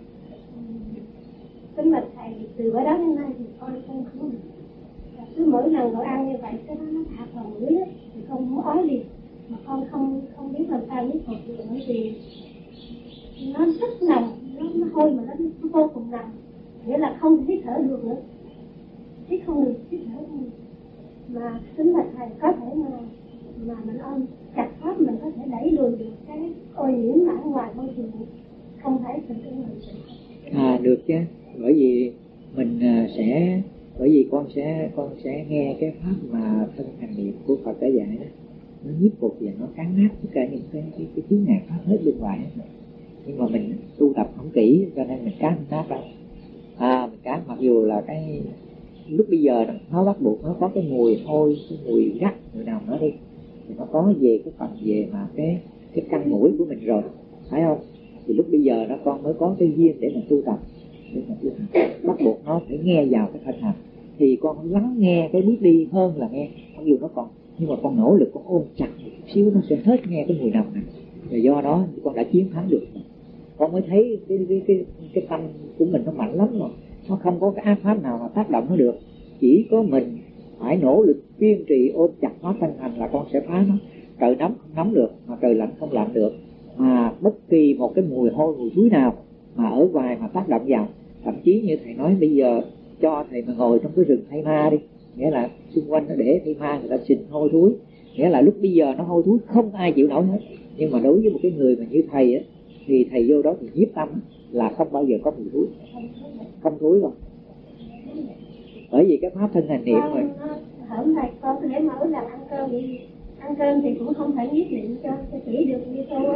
Kính bạch thầy, từ bữa đó đến nay thì con không không cứ mỗi lần gọi ăn như vậy cái đó nó thạc vào mũi đó, thì con muốn ói liền, mà con không không biết làm sao biết một điều, bởi vì nó rất nồng, nó, nó hôi mà nó, nó vô cùng nồng, nghĩa là không hít thở được nữa, hít không được, hít thở không được. Mà kính bạch thầy có thể mà mà mình ôm chặt pháp mình có thể đẩy lùi được cái ô nhiễm ở ngoài môi trường, không phải từ cái người sự. À được chứ, bởi vì mình sẽ bởi vì con sẽ con sẽ nghe cái pháp mà thân hành niệm của Phật đã dạy đó, nó nhiếp phục và nó cán nát tất cả những cái cái, cái chướng ngại pháp hết bên ngoài hết. Nhưng mà mình tu tập không kỹ cho nên mình cán nát đâu. À mình cán mặc dù là cái lúc bây giờ nó bắt buộc nó có cái mùi hôi, cái mùi gắt, mùi nào nữa đi thì nó có về cái phần về mà cái cái căn mũi của mình rồi, phải không? Thì lúc bây giờ nó con mới có cái duyên để mà tu tập, để mà tu tập. Bắt buộc nó phải nghe vào cái thân hành thì con lắng nghe cái bước đi hơn là nghe, mặc dù nó còn nhưng mà con nỗ lực con ôm chặt một chút xíu nó sẽ hết nghe cái mùi nồng này. Và do đó con đã chiến thắng được, con mới thấy cái cái cái cái tâm của mình nó mạnh lắm rồi, nó không có cái ác pháp nào mà tác động nó được. Chỉ có mình phải nỗ lực kiên trì ôm chặt nó thân hành là con sẽ phá nó. Trời nóng không nóng được, mà trời lạnh không lạnh được, mà bất kỳ một cái mùi hôi mùi thúi nào mà ở ngoài mà tác động vào, thậm chí như thầy nói bây giờ cho thầy mà ngồi trong cái rừng thay ma đi, nghĩa là xung quanh nó để thay ma người ta xịt hôi thúi, nghĩa là lúc bây giờ nó hôi thúi không ai chịu nổi hết. Nhưng mà đối với một cái người mà như thầy á thì thầy vô đó thì nhiếp tâm là không bao giờ có mùi thúi, không thúi đâu, bởi vì cái pháp thân hành niệm rồi. Hôm nay con có thể mở là ăn cơm đi, ăn cơm thì cũng không phải nhiếp niệm cho cho chỉ được như tôi á,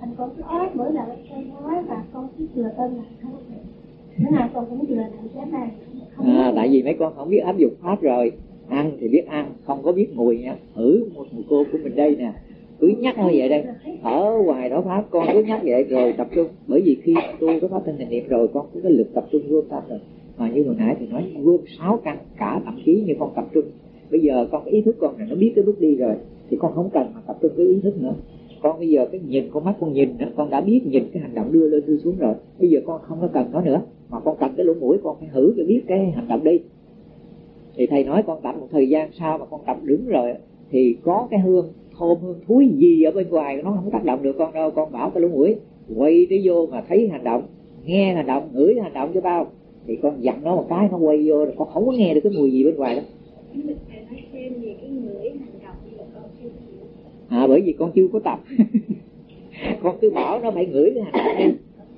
thành con cứ ói, bữa nào con ói và con cứ chừa tên là không được. Bữa nào con cũng chừa này chết này. À, tại vì mấy con không biết áp dụng pháp rồi. Ăn thì biết ăn, không có biết mùi nha. Thử một người cô của mình đây nè, cứ nhắc nó vậy đây, ở ngoài đó pháp con cứ nhắc vậy rồi tập trung. Bởi vì khi tu cái pháp thanh tịnh niệm rồi con có cái lực tập trung gom tâm rồi. Mà như hồi nãy thì nói gom sáu căn cả, thậm chí như con tập trung. Bây giờ con cái ý thức con này nó biết cái bước đi rồi thì con không cần mà tập trung cái ý thức nữa. Con bây giờ cái nhìn, con mắt con nhìn đó, con đã biết nhìn cái hành động đưa lên đưa xuống rồi. Bây giờ con không có cần nó nữa, mà con cần cái lỗ mũi, con phải thử cho biết cái hành động đi. Thì thầy nói con tập một thời gian sau mà con tập đứng rồi thì có cái hương thơm, hương thúi gì ở bên ngoài nó không tác động được con đâu. Con bảo cái lỗ mũi quay đi vô mà thấy hành động, nghe hành động, ngửi hành động cho bao, thì con dặn nó một cái nó quay vô rồi con không có nghe được cái mùi gì bên ngoài đó. À, bởi vì con chưa có tập. Con cứ bảo nó phải ngửi cái hành động đi.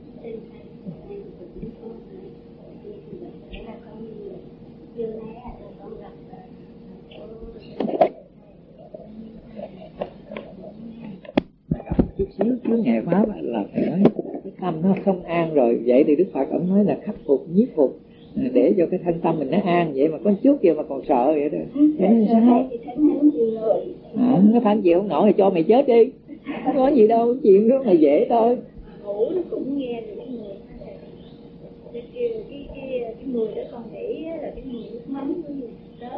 Chút xíu trước ngày pháp là phải nói cái tâm nó không an rồi. Vậy thì Đức Phật ông nói là khắc phục, nhiếp phục để cho cái thân tâm mình nó an. Vậy mà có chút kia mà còn sợ vậy đó. Thế nên sao? À, nó thanh chịu không nổi thì cho mày chết đi. Không có gì đâu, chuyện rất là dễ thôi. Ngủ nó cũng nghe được cái mùi cái cái cái cái, cái mùi đó con nghĩ là cái mùi nước mắm của gì đó.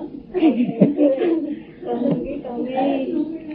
Còn cái con nghe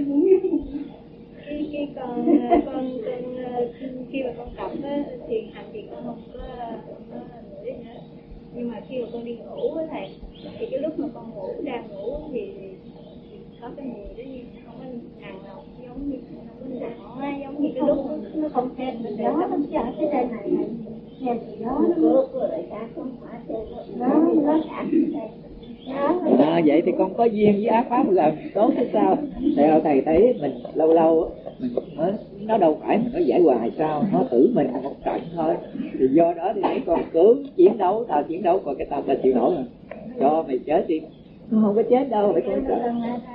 cái cái con con con khi mà con tập á thiền hành thì con không có không có ngửi nữa. Nhưng mà khi mà con đi ngủ á thầy, thì cái lúc mà con ngủ đang ngủ thì, thì có cái mùi đó như không có nặng nọc, giống như không có nặng, giống như cái lúc nó không thêm mình gió nó chỉ ở cái đây này này nghe thì gió nó vừa vừa lại cả không phải nó nó cả À, vậy thì con có duyên với ác pháp là tốt chứ sao. Theo thầy thấy mình lâu lâu mình nó, nó đâu phải mình nó giải hoài sao, nó thử mình một trận thôi. Thì do đó thì mấy con cứ chiến đấu, tao chiến đấu còn cái tao ta chịu nổi rồi. Cho mày chết đi, nó không có chết đâu, phải con sợ.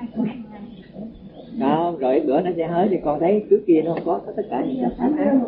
Không, rồi bữa nó sẽ hết thì con thấy trước kia nó không có, có tất cả những cái pháp ác.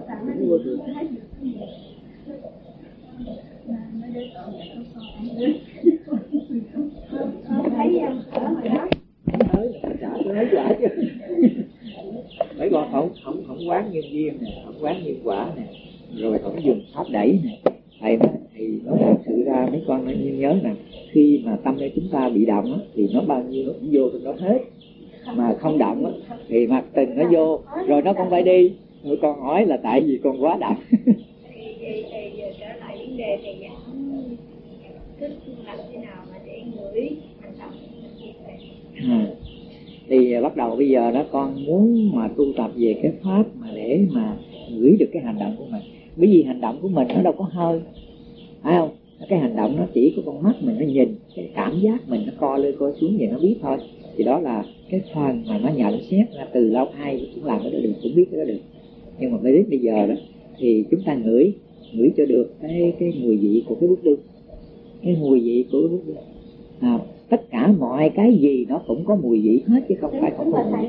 thấy ở ngoài đó trả tôi nói quả chứ. Mấy con không không không quán nhân duyên nè, không quán nhân quả nè, rồi không dùng pháp đẩy nè. Thầy nói thầy nói thật sự ra mấy con nên nhớ nè, khi mà tâm của chúng ta bị động á, thì nó bao nhiêu nó cũng vô trong đó hết. Mà không động á, thì mặt tình nó vô rồi nó không phải đi. Người con hỏi là tại vì con quá động. Thì giờ trở lại vấn đề thầy giảng thức làm thế nào mà để ngửi hành động. À, thì bắt đầu bây giờ đó con muốn mà tu tập về cái pháp mà để mà ngửi được cái hành động của mình. Bởi vì hành động của mình nó đâu có hơi, phải không? Cái hành động nó chỉ có con mắt mình nó nhìn, cái cảm giác mình nó co lên co xuống vậy nó biết thôi. Thì đó là cái phần mà nó nhận xét ra từ lâu ai cũng làm cái đó được, cũng biết cái đó được. Nhưng mà đến bây giờ đó thì chúng ta ngửi ngửi cho được cái cái mùi vị của cái bước đi, cái mùi vị của cái bước đi. À, tất cả mọi cái gì nó cũng có mùi vị hết chứ không phải không có mùi.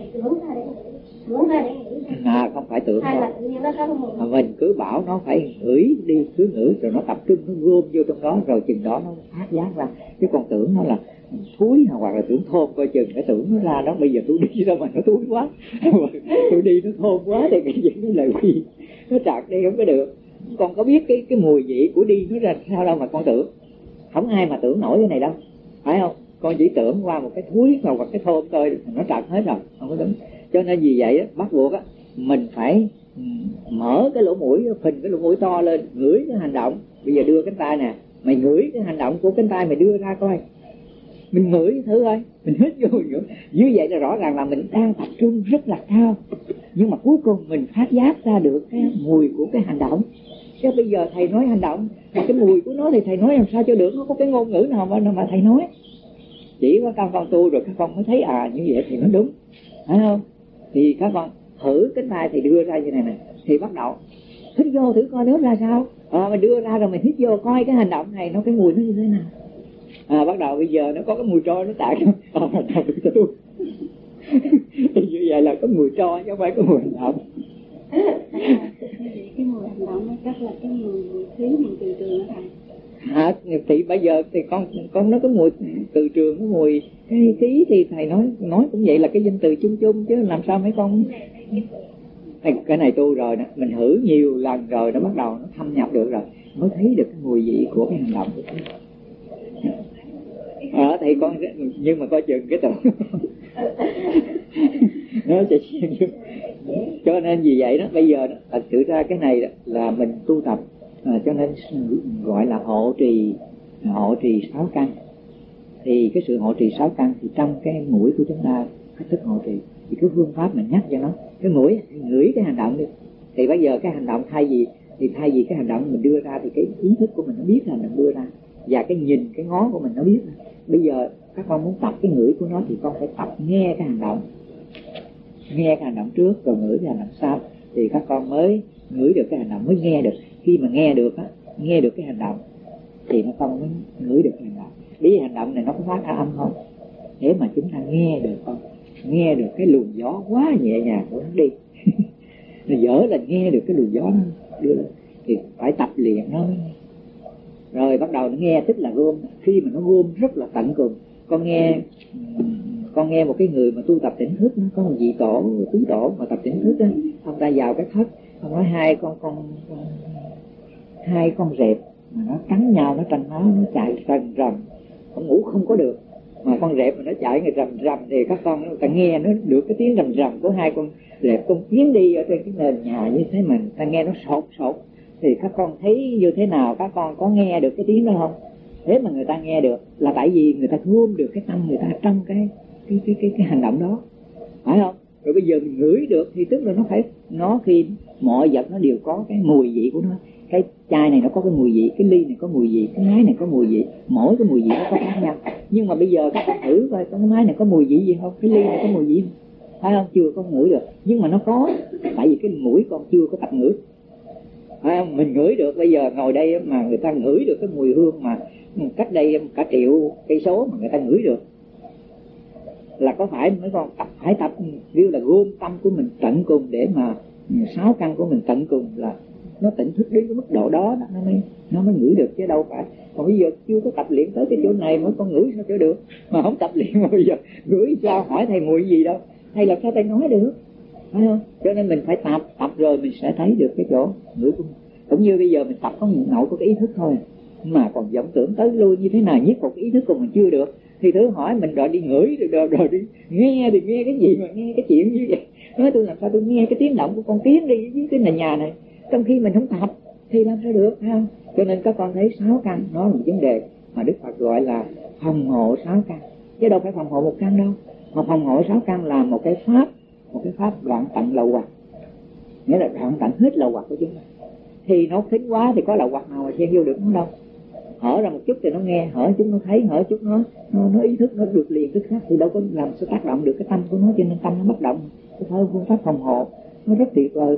À, không phải tưởng đâu. Mà mình cứ bảo nó phải ngửi đi, cứ ngửi rồi nó tập trung, nó gom vô trong đó rồi chừng đó nó phát giác ra. Chứ còn tưởng nó là thúi hoặc là tưởng thơm, coi chừng cái tưởng nó ra đó. Bây giờ tôi đi đâu mà nó thúi quá, tôi đi nó thơm quá thì cái gì nó lời khi nó trạc đi không có được. Con có biết cái cái mùi vị của đi nó ra sao đâu mà con tưởng. Không ai mà tưởng nổi cái này đâu, phải không? Con chỉ tưởng qua một cái thúi hoặc cái thơm thôi nó trật hết rồi, không có đúng. Cho nên vì vậy á, bắt buộc á mình phải mở cái lỗ mũi, phình cái lỗ mũi to lên, ngửi cái hành động. Bây giờ đưa cánh tay nè, mày ngửi cái hành động của cánh tay mày đưa ra coi. Mình ngửi thử coi, mình hít vô ngửi. Như vậy là rõ ràng là mình đang tập trung rất là cao. Nhưng mà cuối cùng mình phát giác ra được cái mùi của cái hành động. Chứ bây giờ thầy nói hành động, cái mùi của nó thì thầy nói làm sao cho được. Nó có cái ngôn ngữ nào mà, mà thầy nói. Chỉ có các con tu rồi các con mới thấy à như vậy thì nó đúng, phải không? Thì các con thử cái tay thì đưa ra như này nè, thì bắt đầu hít vô thử coi nó ra sao. À, mình đưa ra rồi mình hít vô coi cái hành động này nó cái mùi nó như thế nào. À, bắt đầu bây giờ nó có cái mùi tro nó tạt à, thì như vậy là có mùi tro chứ không phải có mùi hành động. Cái mùi hành động nó chắc là cái mùi khí mùi từ trường đó thầy. À, thì bây giờ thì con con nói cái mùi từ trường, cái mùi cái khí thì thầy nói nói cũng vậy, là cái danh từ chung chung chứ làm sao mấy con. Cái, cái này tu rồi đó, mình thử nhiều lần rồi nó bắt đầu nó thâm nhập được rồi, mới thấy được cái mùi vị của cái hành động của nó. Ờ thì con, nhưng mà coi chừng cái tụi nó sẽ cho nên vì vậy đó, bây giờ đó, thật sự ra cái này đó, là mình tu tập, à, cho nên gọi là hộ trì hộ trì sáu căn. Thì cái sự hộ trì sáu căn thì trong cái mũi của chúng ta cách thức hộ trì thì cái phương pháp mình nhắc cho nó, cái mũi ngửi cái hành động đi, thì bây giờ cái hành động thay vì thì thay vì cái hành động mình đưa ra thì cái ý thức của mình nó biết là mình đưa ra, và cái nhìn cái ngó của mình nó biết. Bây giờ các con muốn tập cái ngửi của nó thì con phải tập nghe cái hành động, nghe cái hành động trước rồi ngửi cái hành động sau, thì các con mới ngửi được cái hành động, mới nghe được. Khi mà nghe được á, nghe được cái hành động thì nó con mới ngửi được cái hành động. Bởi vì hành động này nó có phát ra âm không? Nếu mà chúng ta nghe được con, nghe được cái luồng gió quá nhẹ nhàng của nó đi nó dở là nghe được cái luồng gió nó đưa lên, thì phải tập luyện nó mới nghe. Rồi bắt đầu nó nghe tức là gom. Khi mà nó gom rất là tận cùng, con nghe con nghe một cái người mà tu tập tỉnh thức, nó có một vị tổ tứ tổ mà tập tỉnh thức á, ông ta vào cái thất, ông nói hai con con, con hai con rệp mà nó cắn nhau, nó tranh máu, nó chạy rần rần, ông ngủ không có được, mà con rệp mà nó chạy người rầm rầm thì các con nó ta nghe nó được cái tiếng rầm rầm của hai con rệp con tiến đi ở trên cái nền nhà như thế, mình ta nghe nó sột sột, thì các con thấy như thế nào? Các con có nghe được cái tiếng đó không? Thế mà người ta nghe được là tại vì người ta gom được cái tâm người ta trong cái cái cái cái, cái hành động đó, phải không? Rồi bây giờ mình ngửi được thì tức là nó phải, nó khi mọi vật nó đều có cái mùi vị của nó. Cái chai này nó có cái mùi vị, cái ly này có mùi vị, cái máy này có mùi vị, mỗi cái mùi vị nó có khác nhau. Nhưng mà bây giờ các bạn thử coi cái máy này có mùi vị gì không, cái ly này có mùi vị không, phải không? Chưa có ngửi được, nhưng mà nó có, tại vì cái mũi con chưa có tập ngửi, phải không? Mình ngửi được. Bây giờ ngồi đây mà người ta ngửi được cái mùi hương mà cách đây cả triệu cây số mà người ta ngửi được, là có phải mấy con tập phải tập như là gom tâm của mình tận cùng để mà sáu căn của mình tận cùng là nó tỉnh thức đến cái mức độ đó, đó nó mới nó mới ngửi được chứ đâu phải. Còn bây giờ chưa có tập luyện tới cái chỗ này mới con ngửi sao cho được, mà không tập luyện mà bây giờ ngửi sao hỏi thầy mùi gì đâu, thầy làm sao thầy nói được, phải không? Cho nên mình phải tập tập rồi mình sẽ thấy được cái chỗ ngửi của mình. Cũng như bây giờ mình tập có nội có cái ý thức thôi, mà còn vọng tưởng tới lui như thế nào, nhất một cái ý thức của mình chưa được thì thử hỏi mình rồi đi ngửi rồi, rồi, rồi đi nghe thì nghe cái gì mà nghe cái chuyện như vậy. Nói tôi làm sao tôi nghe cái tiếng động của con kiến đi với cái nền nhà này, trong khi mình không tập thì làm sao được, phải không? Cho nên các con thấy sáu căn nó là một vấn đề mà Đức Phật gọi là phòng hộ sáu căn, chứ đâu phải phòng hộ một căn đâu. Mà phòng hộ sáu căn là một cái pháp, một cái pháp đoạn tận lậu hoặc, nghĩa là đoạn tận hết lậu hoặc của chúng ta. Thì nó thính quá thì có lậu hoặc nào mà chen vô được nó đâu. Hở ra một chút thì nó nghe, hở chút nó thấy, hở chút nó nó, nó ý thức nó được liền tức khác, thì đâu có làm sao tác động được cái tâm của nó, cho nên tâm nó bất động. Cái phương pháp phòng hộ nó rất tuyệt vời.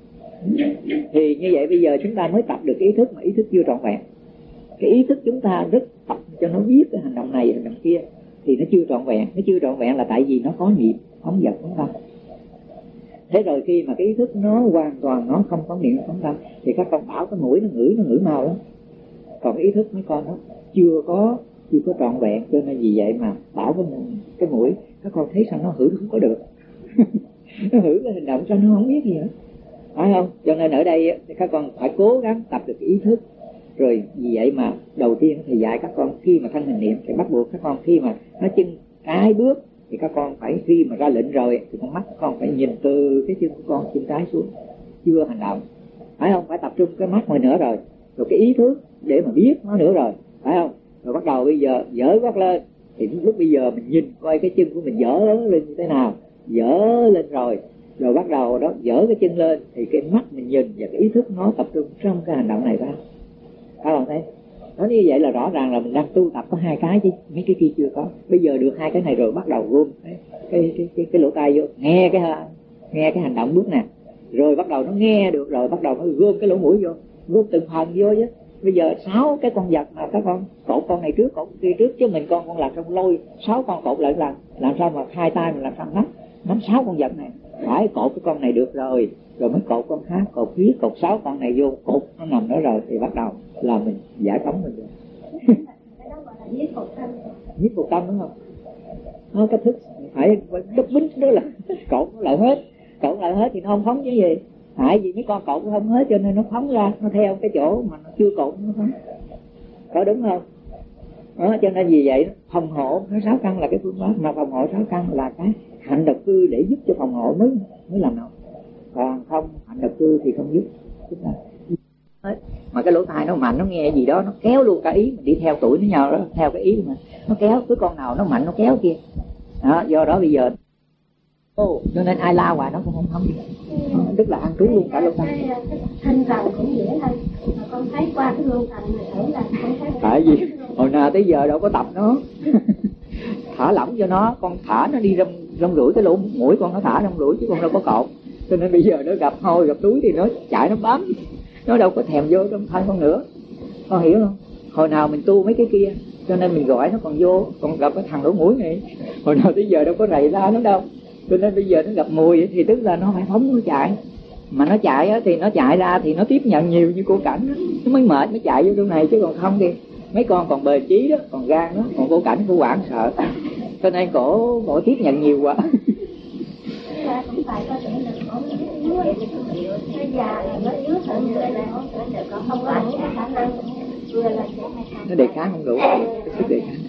Thì như vậy bây giờ chúng ta mới tập được cái ý thức, mà ý thức chưa trọn vẹn. Cái ý thức chúng ta rất tập cho nó biết cái hành động này hành động kia thì nó chưa trọn vẹn. Nó chưa trọn vẹn là tại vì nó có niệm phóng dật phóng tâm. Thế rồi khi mà cái ý thức nó hoàn toàn nó không có niệm phóng tâm thì các con bảo cái mũi nó ngửi nó ngửi mau lắm. Còn cái ý thức mấy con nó chưa có chưa có trọn vẹn, cho nên vì vậy mà bảo cái mũi, cái mũi các con thấy sao nó hửi không có được nó hửi cái hành động sao nó không biết gì hết, phải không? Cho nên ở đây các con phải cố gắng tập được cái ý thức. Rồi vì vậy mà đầu tiên thầy dạy các con khi mà thân hình niệm thì bắt buộc các con khi mà nó chân trái bước thì các con phải, khi mà ra lệnh rồi thì con mắt các con phải nhìn từ cái chân của con chân trái xuống, chưa hành động, phải không? Phải tập trung cái mắt mình nữa rồi, rồi cái ý thức để mà biết nó nữa rồi, phải không? Rồi bắt đầu bây giờ dở gót lên thì lúc bây giờ mình nhìn coi cái chân của mình dở lên như thế nào, dở lên rồi rồi bắt đầu đó dở cái chân lên thì cái mắt mình nhìn và cái ý thức nó tập trung trong cái hành động này, phải không? Các bạn thấy nói như vậy là rõ ràng là mình đang tu tập có hai cái chứ mấy cái kia chưa có. Bây giờ được hai cái này rồi bắt đầu gom cái cái cái cái, cái lỗ tai vô nghe cái nghe cái hành động bước nè, rồi bắt đầu nó nghe được rồi bắt đầu nó gom cái lỗ mũi vô, gom từng phần vô chứ. Bây giờ sáu cái con vật mà các con cột con này trước cột con kia trước, chứ mình con con làm xong lôi sáu con cột lại làm làm sao mà hai tay mình làm sao nắm nắm sáu con vật này, phải cột cái con này được rồi rồi mới cột con khác, cột huyết, cột sáu con này vô, cột nó nằm đó rồi thì bắt đầu là mình giải phóng mình rồi. Nhiếp phục tâm đúng không? Nó cái thức phải đúc bính đó là cột nó lại hết, cột lại hết thì nó không phóng cái gì. Tại vì mấy con cột nó không hết cho nên nó phóng ra, nó theo cái chỗ mà nó chưa cột nó phóng. Có đúng không? Đó, cho nên vì vậy phòng hộ nó sáu căn là cái phương pháp, mà phòng hộ sáu căn là cái hạnh độc cư để giúp cho phòng hộ mới mới làm nào. Còn không hạnh độc cư thì không giúp. Mà cái lỗ tai nó mạnh, nó nghe gì đó nó kéo luôn cả ý, mình đi theo tuổi nó nhau đó, theo cái ý mà nó kéo, cứ con nào nó mạnh nó kéo kia. Đó, do đó bây giờ oh, cho nên ai la hoài nó cũng không không tức là ăn trú luôn cả lỗ tai. Thanh trần cũng dễ thôi, mà con thấy qua cái luân trần này thử là con thấy. Tại vì hồi nào tới giờ đâu có tập nó. Thả lỏng cho nó, con thả nó đi rong rong rủi cái lỗ mũi con, nó thả rong rủi chứ con đâu có cột. Cho nên bây giờ nó gặp hôi gặp túi thì nó chạy nó bám, nó đâu có thèm vô trong thân con nữa. Con hiểu không? Hồi nào mình tu mấy cái kia cho nên mình gọi nó còn vô, còn gặp cái thằng lỗ mũi này hồi nào tới giờ đâu có rầy la nó đâu. Cho nên bây giờ nó gặp mùi thì tức là nó phải phóng nó chạy. Mà nó chạy á, thì nó chạy ra thì nó tiếp nhận nhiều như cô Cảnh đó. Nó mới mệt mới chạy vô trong này, chứ còn không thì mấy con còn bền chí đó, còn gan đó, còn cô Cảnh cô hoảng sợ. Cho nên cổ cổ tiếp nhận nhiều quá. Cũng phải có thể là có cái già là nó yếu hơn người này, không có đủ khả năng vừa là nó đề kháng không đủ, cái sức đề kháng.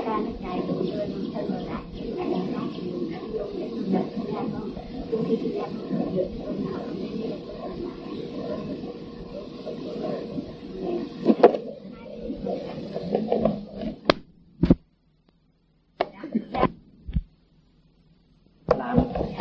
Làm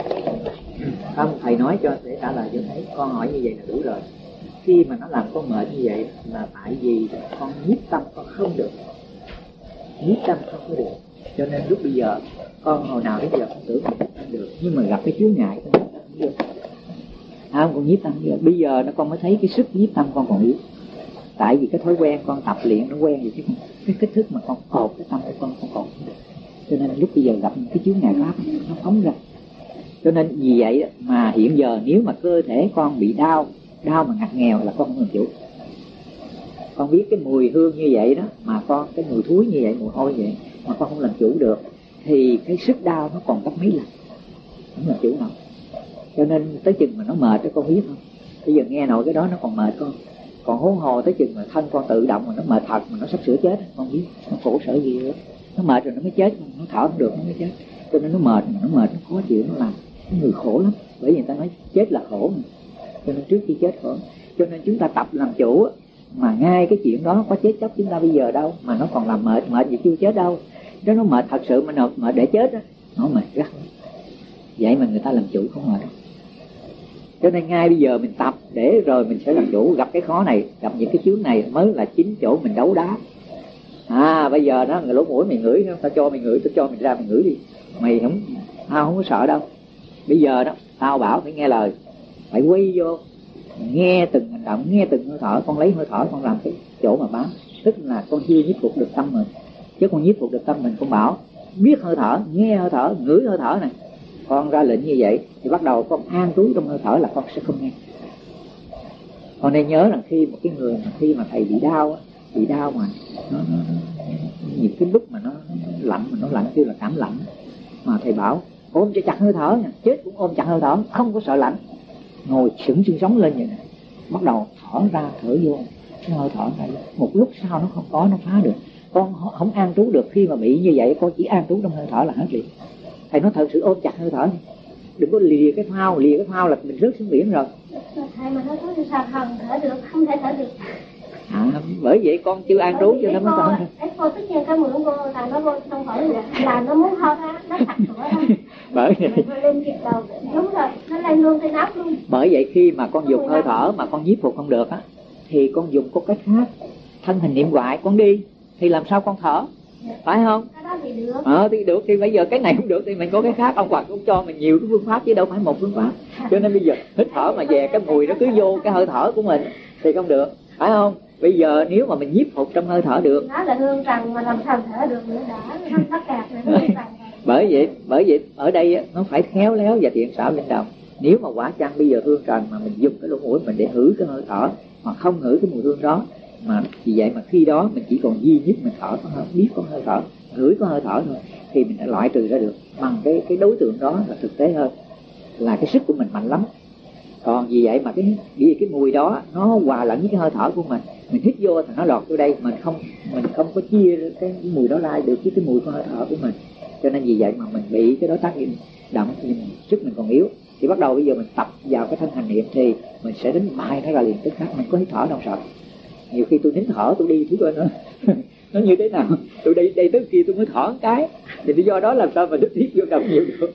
không, thầy nói cho để trả lời cho thấy. Con hỏi như vậy là đủ rồi. Khi mà nó làm con mệt như vậy là tại vì con nhiếp tâm con không được, nhiếp tâm không có được. Cho nên lúc bây giờ con hồi nào đến giờ con tưởng mình nhiếp tâm được, nhưng mà gặp cái chướng ngại con nhiếp tâm không được. À, con nhiếp tâm được. Bây giờ nó con mới thấy cái sức nhiếp tâm con còn yếu. Tại vì cái thói quen con tập luyện nó quen gì chứ không, cái kích thước mà con cột cái tâm của con con còn không được. Cho nên lúc bây giờ gặp những cái chướng ngại pháp nó phóng ra. Cho nên vì vậy mà hiện giờ nếu mà cơ thể con bị đau, đau mà ngặt nghèo là con không làm chủ. Con biết cái mùi hương như vậy đó, mà con cái mùi thúi như vậy, mùi hôi vậy mà con không làm chủ được, thì cái sức đau nó còn gấp mấy lần, không làm chủ nào. Cho nên tới chừng mà nó mệt đó con biết không? Bây giờ nghe nội cái đó nó còn mệt con, còn huống hồ tới chừng mà thân con tự động mà nó mệt thật, mà nó sắp sửa chết, con biết nó khổ sở gì nữa. Nó mệt rồi nó mới chết, nó thở không được nó mới chết. Cho nên nó mệt, mà nó mệt, nó khó chịu, nó làm cái người khổ lắm. Bởi vì người ta nói chết là khổ mà. Cho nên trước khi chết khổ. Cho nên chúng ta tập làm chủ, mà ngay cái chuyện đó có chết chóc chúng ta bây giờ đâu, mà nó còn làm mệt, mệt gì chưa chết đâu. Đó nó mệt thật sự mà nó mệt để chết á, nó mệt gắt. Vậy mà người ta làm chủ không mệt đâu. Cho nên ngay bây giờ mình tập để rồi mình sẽ làm chủ. Gặp cái khó này, gặp những cái chướng này mới là chính chỗ mình đấu đá. À bây giờ đó, người lỗ mũi mày ngửi, tao cho mày ngửi, tao cho mày ra mày ngửi đi. Mày không, tao không có sợ đâu. Bây giờ đó, tao bảo phải nghe lời, phải quay vô, nghe từng hành động, nghe từng hơi thở. Con lấy hơi thở, con làm cái chỗ mà bám. Tức là con chưa nhiếp phục được tâm mình. Chứ con nhiếp phục được tâm mình, con bảo biết hơi thở, nghe hơi thở, ngửi hơi thở này. Con ra lệnh như vậy thì bắt đầu con an trú trong hơi thở là con sẽ không nghe. Con nên nhớ rằng khi một cái người mà khi mà thầy bị đau, bị đau mà nó, nó, nó những cái lúc mà nó lạnh, mà nó lạnh kêu là cảm lạnh, mà thầy bảo ôm cho chặt hơi thở nha, chết cũng ôm chặt hơi thở, không có sợ lạnh, ngồi sững xương sống lên vậy nè, bắt đầu thở ra thở vô, cái hơi thở này một lúc sau nó không có, nó phá được. Con không an trú được khi mà bị như vậy, con chỉ an trú trong hơi thở là hết liền. Thầy nói thật sự ôm chặt hơi thở, đừng có lìa cái phao, lìa cái phao là mình rớt xuống biển rồi. Thầy mà nói thì sao không thở được, không thể thở được. À, bởi vậy con chưa an trú cho nó mới thở. Cái cô tất nhiên cái mũi cô là nó vô trong phổi là nó muốn ho ra, nó sặc sữa ra. Bởi vậy lên kịp đầu, đúng rồi, nó lên luôn tới nóc luôn. Bởi vậy khi mà con dùng hơi thở mà con nhiếp phục không được á, thì con dùng có cách khác, thân hình niệm hoại con đi, thì làm sao con thở, phải không? Ờ thì được, thì bây giờ cái này không được thì mình có cái khác. Ông Phật cũng cho mình nhiều cái phương pháp chứ đâu phải một phương pháp. Cho nên bây giờ hít thở mà về cái mùi nó cứ vô cái hơi thở của mình thì không được, phải không? Bây giờ nếu mà mình nhiếp phục trong hơi thở được, nó là hương trần mà làm sao thở được nữa đã, nó cạt này hương trần. Bởi vậy, bởi vậy ở đây nó phải khéo léo và thiện xảo linh động. Nếu mà quả chăng bây giờ hương trần mà mình dùng cái lỗ mũi mình để hửi cái hơi thở mà không hửi cái mùi hương đó, mà vì vậy mà khi đó mình chỉ còn duy nhất mình thở có hơi, biết có hơi thở, hửi có hơi thở thôi, thì mình đã loại trừ ra được bằng cái cái đối tượng đó là thực tế hơn, là cái sức của mình mạnh lắm. Còn vì vậy mà cái vì cái mùi đó nó hòa lẫn với cái hơi thở của mình, mình hít vô thì nó lọt vô đây, mình không mình không có chia cái mùi đó ra được với cái mùi của hơi thở của mình. Cho nên vì vậy mà mình bị cái đối tác niệm động, thì sức mình còn yếu. Thì bắt đầu bây giờ mình tập vào cái thân hành niệm thì mình sẽ đánh bại nó ra liền tức khắc, mình có hít thở đâu sợ. Nhiều khi tôi nín thở tôi đi thứ coi nó nó như thế nào, tôi đi đây tới kia tôi mới thở một cái, thì lý do đó làm sao mà đức thiết vô động nhiều được.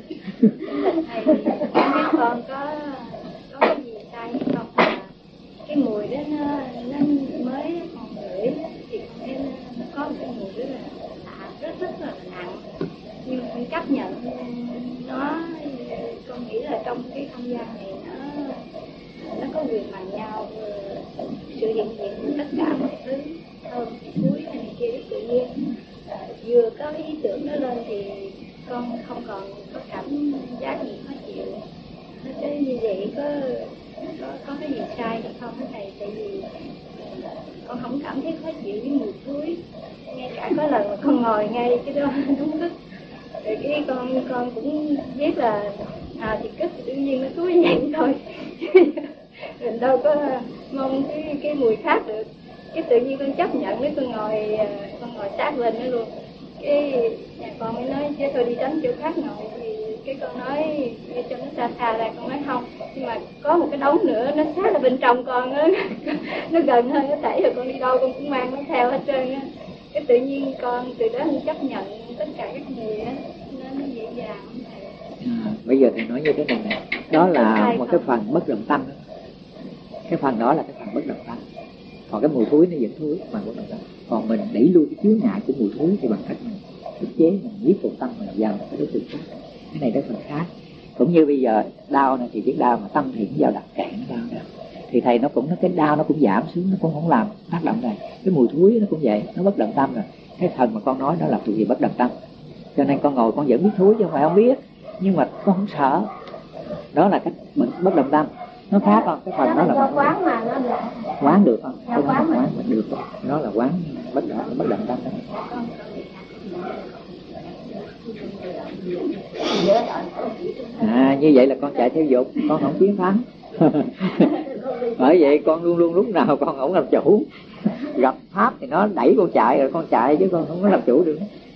Con có có cái gì sai không, là cái mùi đó nó nó mới còn ngửi thì con em có một cái mùi rất là lạ, rất rất là nặng, nhưng mà con chấp nhận nó. Con nghĩ là trong cái không gian này nó nó có quyền bằng nhau, sự hiện diện của tất cả mọi thứ, thơm muối này kia rất tự nhiên. Vừa có cái ý tưởng đó lên thì con không còn có cảm giác gì khó chịu. Nó cái như vậy có có có cái gì sai hay không thầy? Tại vì con không cảm thấy khó chịu với mùi thúi, ngay cả có lần mà con ngồi ngay cái đó đúng tức, rồi cái con con cũng biết là à thì cứ tự nhiên nó thúi vậy thôi. Mình đâu có mong cái cái mùi khác được. Cái tự nhiên con chấp nhận, với con ngồi con ngồi sát lên nó luôn. Cái nhà con mới nói chứ thôi đi tránh chỗ khác ngồi, thì cái con nói cho nó xa xa ra, con nói không, nhưng mà có một cái đống nữa nó sát ở bên trong con á, nó gần hơn, nó đẩy rồi con đi đâu con cũng mang nó theo hết trơn á. Cái tự nhiên con từ đó con chấp nhận tất cả các mùi á, nó dễ dàng. À, bây giờ thầy nói như thế này này, đó là một cái phần bất động tâm đó. Cái phần đó là cái phần bất động tâm, còn cái mùi thúi nó vẫn thúi mà bất động tâm. Còn mình đẩy lui cái chướng ngại của mùi thúi thì bằng cách mình ức chế, mình nhiếp phục tâm mình vào một cái đối tượng khác. Cái này đó phần khác. Cũng như bây giờ đau này thì cái đau mà tâm thì cũng vào đặt cản đau đó, thì thầy nó cũng nó cái đau nó cũng giảm xuống, nó cũng không làm tác động này. Cái mùi thúi nó cũng vậy, nó bất động tâm rồi. Cái phần mà con nói đó là thuộc về bất động tâm, cho nên con ngồi con vẫn biết thúi chứ không phải không biết, nhưng mà con không sợ. Đó là cái bất động tâm. Nó khác không? Cái phần đó là quán mà nó được. Quán được không? Cái đó là quán mình được không? Nó là quán bất động, bất động tâm đó. À, như vậy là con chạy theo dục, con không chiến thắng. Bởi vậy con luôn luôn lúc nào con không làm chủ. Gặp pháp thì nó đẩy con chạy rồi con chạy, chứ con không có làm chủ được.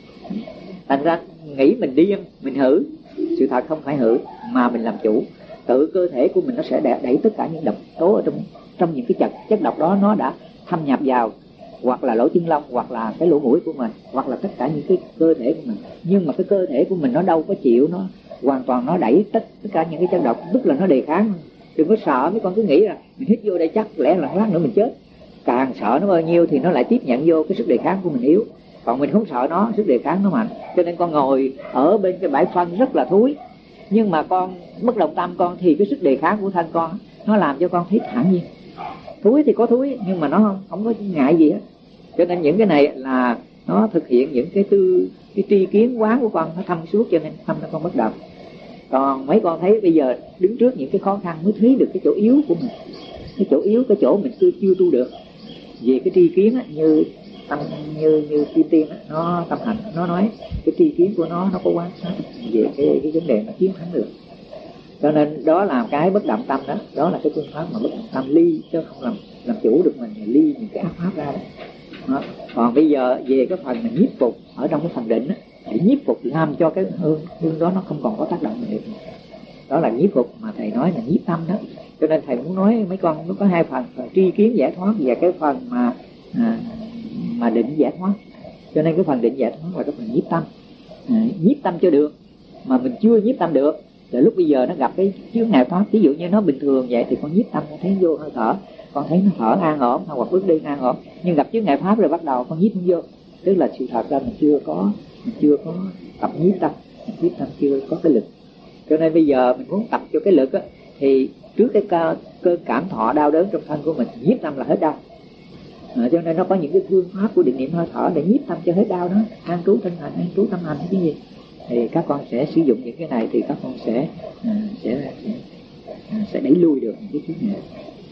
Thành ra nghĩ mình điên, mình hử. Sự thật không phải hử mà mình làm chủ. Tự cơ thể của mình nó sẽ đẩy tất cả những độc tố ở trong trong những cái chất chất độc đó, nó đã thâm nhập vào hoặc là lỗ chân lông, hoặc là cái lỗ mũi của mình, hoặc là tất cả những cái cơ thể của mình. Nhưng mà cái cơ thể của mình nó đâu có chịu, nó hoàn toàn nó đẩy tất tất cả những cái chất độc, tức là nó đề kháng. Đừng có sợ, mấy con cứ nghĩ là mình hít vô đây chắc lẽ là lát nữa mình chết. Càng sợ nó bao nhiêu thì nó lại tiếp nhận vô cái sức đề kháng của mình yếu. Còn mình không sợ nó, sức đề kháng nó mạnh. Cho nên con ngồi ở bên cái bãi phân rất là thúi, nhưng mà con bất động tâm con thì cái sức đề kháng của thân con nó làm cho con thấy thản nhiên. Thúi thì có thúi, nhưng mà nó không, không có ngại gì hết. Cho nên những cái này là nó thực hiện những cái tư cái tri kiến quán của con nó thâm suốt, cho nên thâm nó con bất động. Còn mấy con thấy bây giờ đứng trước những cái khó khăn mới thấy được cái chỗ yếu của mình, cái chỗ yếu, cái chỗ mình chưa chưa tu được về cái tri kiến á, như tâm như như Kim Tiên á, nó tâm hành nó nói cái tri kiến của nó nó có quan sát về cái cái vấn đề nó chiến thắng được. Cho nên đó là cái bất động tâm đó, đó là cái phương pháp mà bất động tâm ly, chứ không làm làm chủ được mình, ly những cái ác pháp ra đó. Đó. Còn bây giờ về cái phần mình nhiếp phục ở trong cái phần định á, để nhiếp phục làm cho cái hương hương đó nó không còn có tác động được. Đó là nhiếp phục mà thầy nói là nhiếp tâm đó. Cho nên thầy muốn nói mấy con nó có hai phần, phần tri kiến giải thoát và cái phần mà à, mà định giải thoát. Cho nên cái phần định giải thoát là cái phần nhiếp tâm. À, nhiếp tâm cho được mà mình chưa nhiếp tâm được, rồi lúc bây giờ nó gặp cái chướng ngại thoát, ví dụ như nó bình thường vậy thì con nhiếp tâm con thấy vô hơi thở, con thấy nó thở an ổn hoặc bước đi an ổn. Nhưng gặp chướng ngại pháp rồi bắt đầu con nhiếp không vô, tức là sự thật ra mình chưa có mình chưa có tập nhiếp tâm, mình nhiếp tâm chưa có cái lực. Cho nên bây giờ mình muốn tập cho cái lực á, thì trước cái cơ, cơ cảm thọ đau đớn trong thân của mình, nhiếp tâm là hết đau. À, cho nên nó có những cái phương pháp của định niệm hơi thở để nhiếp tâm cho hết đau đó, an trú tinh thần, an trú tâm hành chứ gì. thì các con sẽ sử dụng những cái này thì các con sẽ à, sẽ sẽ, sẽ đẩy lui được những cái chướng ngại.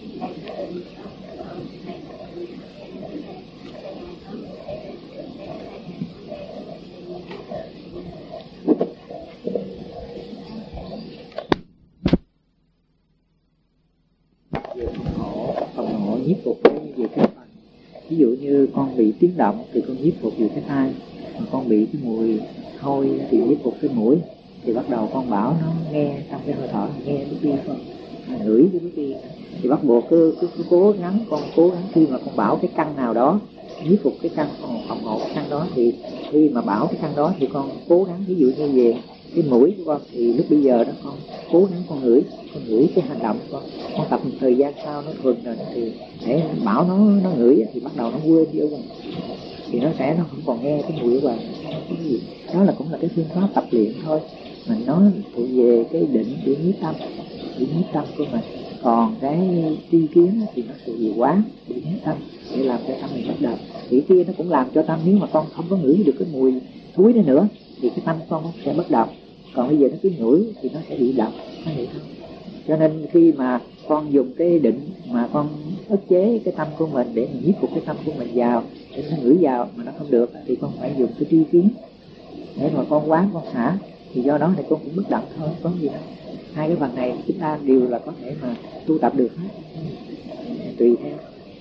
Phòng hộ nhiếp phục cái gì cái phần, ví dụ như con bị tiếng động thì con nhiếp phục về cái tai, con bị cái mùi hôi thì nhiếp phục cái mũi, thì bắt đầu con bảo nó nghe trong cái hơi thở, nghe cái kia con ngửi cái kia, thì bắt buộc cứ, cứ, cứ cố gắng con cố gắng khi mà con bảo cái căn nào đó nhiếp phục cái căn phòng hộ cái căn đó, thì khi mà bảo cái căn đó thì con cố gắng, ví dụ như về cái mũi của con thì lúc bây giờ đó con cố gắng con ngửi, con ngửi cái hành động của con, con tập một thời gian sau nó thuần rồi thì để bảo nó nó ngửi thì bắt đầu nó quên đi ở ngoài, thì nó sẽ nó không còn nghe cái mùi ở ngoài. Cái gì đó là cũng là cái phương pháp tập luyện thôi, mình nói thuộc về cái định để nhiếp tâm, để nhiếp tâm của mình. Còn cái tri kiến thì nó thuộc về quán để nhiếp tâm, để làm cho tâm mình bất động. Thì kia nó cũng làm cho tâm, nếu mà con không có ngửi được cái mùi thúi đó nữa thì cái tâm con sẽ bất động. Còn bây giờ nó cứ ngửi thì nó sẽ bị động, nó vậy thôi. Cho nên khi mà con dùng cái định mà con ức chế cái tâm của mình để mình nhiếp phục cái tâm của mình vào, để nó ngửi vào mà nó không được thì con phải dùng cái tri kiến để mà con quán con xả, thì do đó thì con cũng bất động thôi, có gì đâu. Hai cái phần này chúng ta đều là có thể mà tu tập được hết, tùy theo.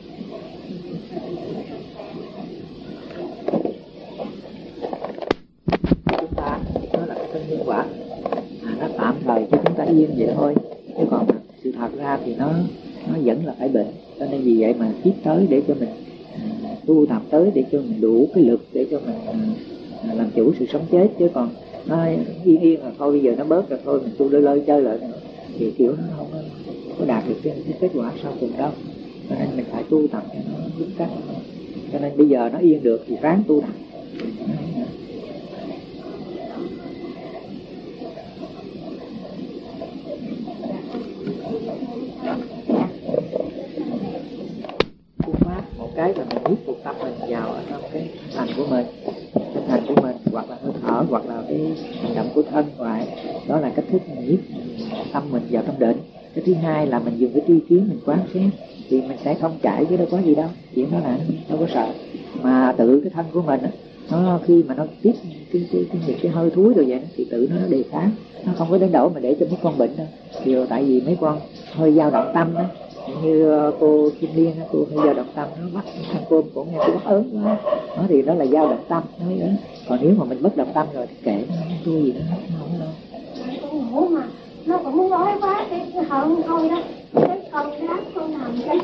Chúng ta nó là cái thân nhân quả, à, nó tạm thời cho chúng ta yên vậy thôi, chứ còn sự thật ra thì nó nó vẫn là phải bệnh. Cho nên vì vậy mà tiếp tới để cho mình à, tu tập tới để cho mình đủ cái lực để cho mình à, làm chủ sự sống chết, chứ còn nó yên yên là thôi, bây giờ nó bớt rồi thôi mình tu lơi lơi chơi lại nữa thì kiểu nó không có đạt được cái, cái kết quả sau cùng đâu. Cho nên mình phải tu tập cho nó đúng cách. Cho nên bây giờ nó yên được thì ráng tu tập. Phương pháp một cái là mình nhiếp phục tâm mình vào ở trong cái hành của mình, cái hành của mình hoặc là hơi thở hoặc là cái hành động của thân ngoại, đó là cách thức mình nhiếp tâm mình vào trong định. Cái thứ hai là mình dùng cái tri kiến mình quán xét thì mình sẽ không chạy, chứ đâu có gì đâu, chuyện đó là đâu có sợ. Mà tự cái thân của mình nó khi mà nó tiếp cái cái cái, cái, cái hơi thúi rồi vậy thì tự nó, nó đề kháng, nó không có đến độ mà để cho mấy con bệnh đâu. Điều tại vì mấy con hơi dao động tâm đó, như cô Kim Liên cô hơi dao động tâm, nó bắt ăn cơm cũng nghe cô bắt ớn quá, nó thì đó là dao động tâm nói đó. Còn nếu mà mình bất động tâm rồi thì kệ nó, không tôi gì đó, không có đâu. Con ngủ mà nó cũng muốn nói quá cái cái hận thôi đó, cái con ráng con làm cái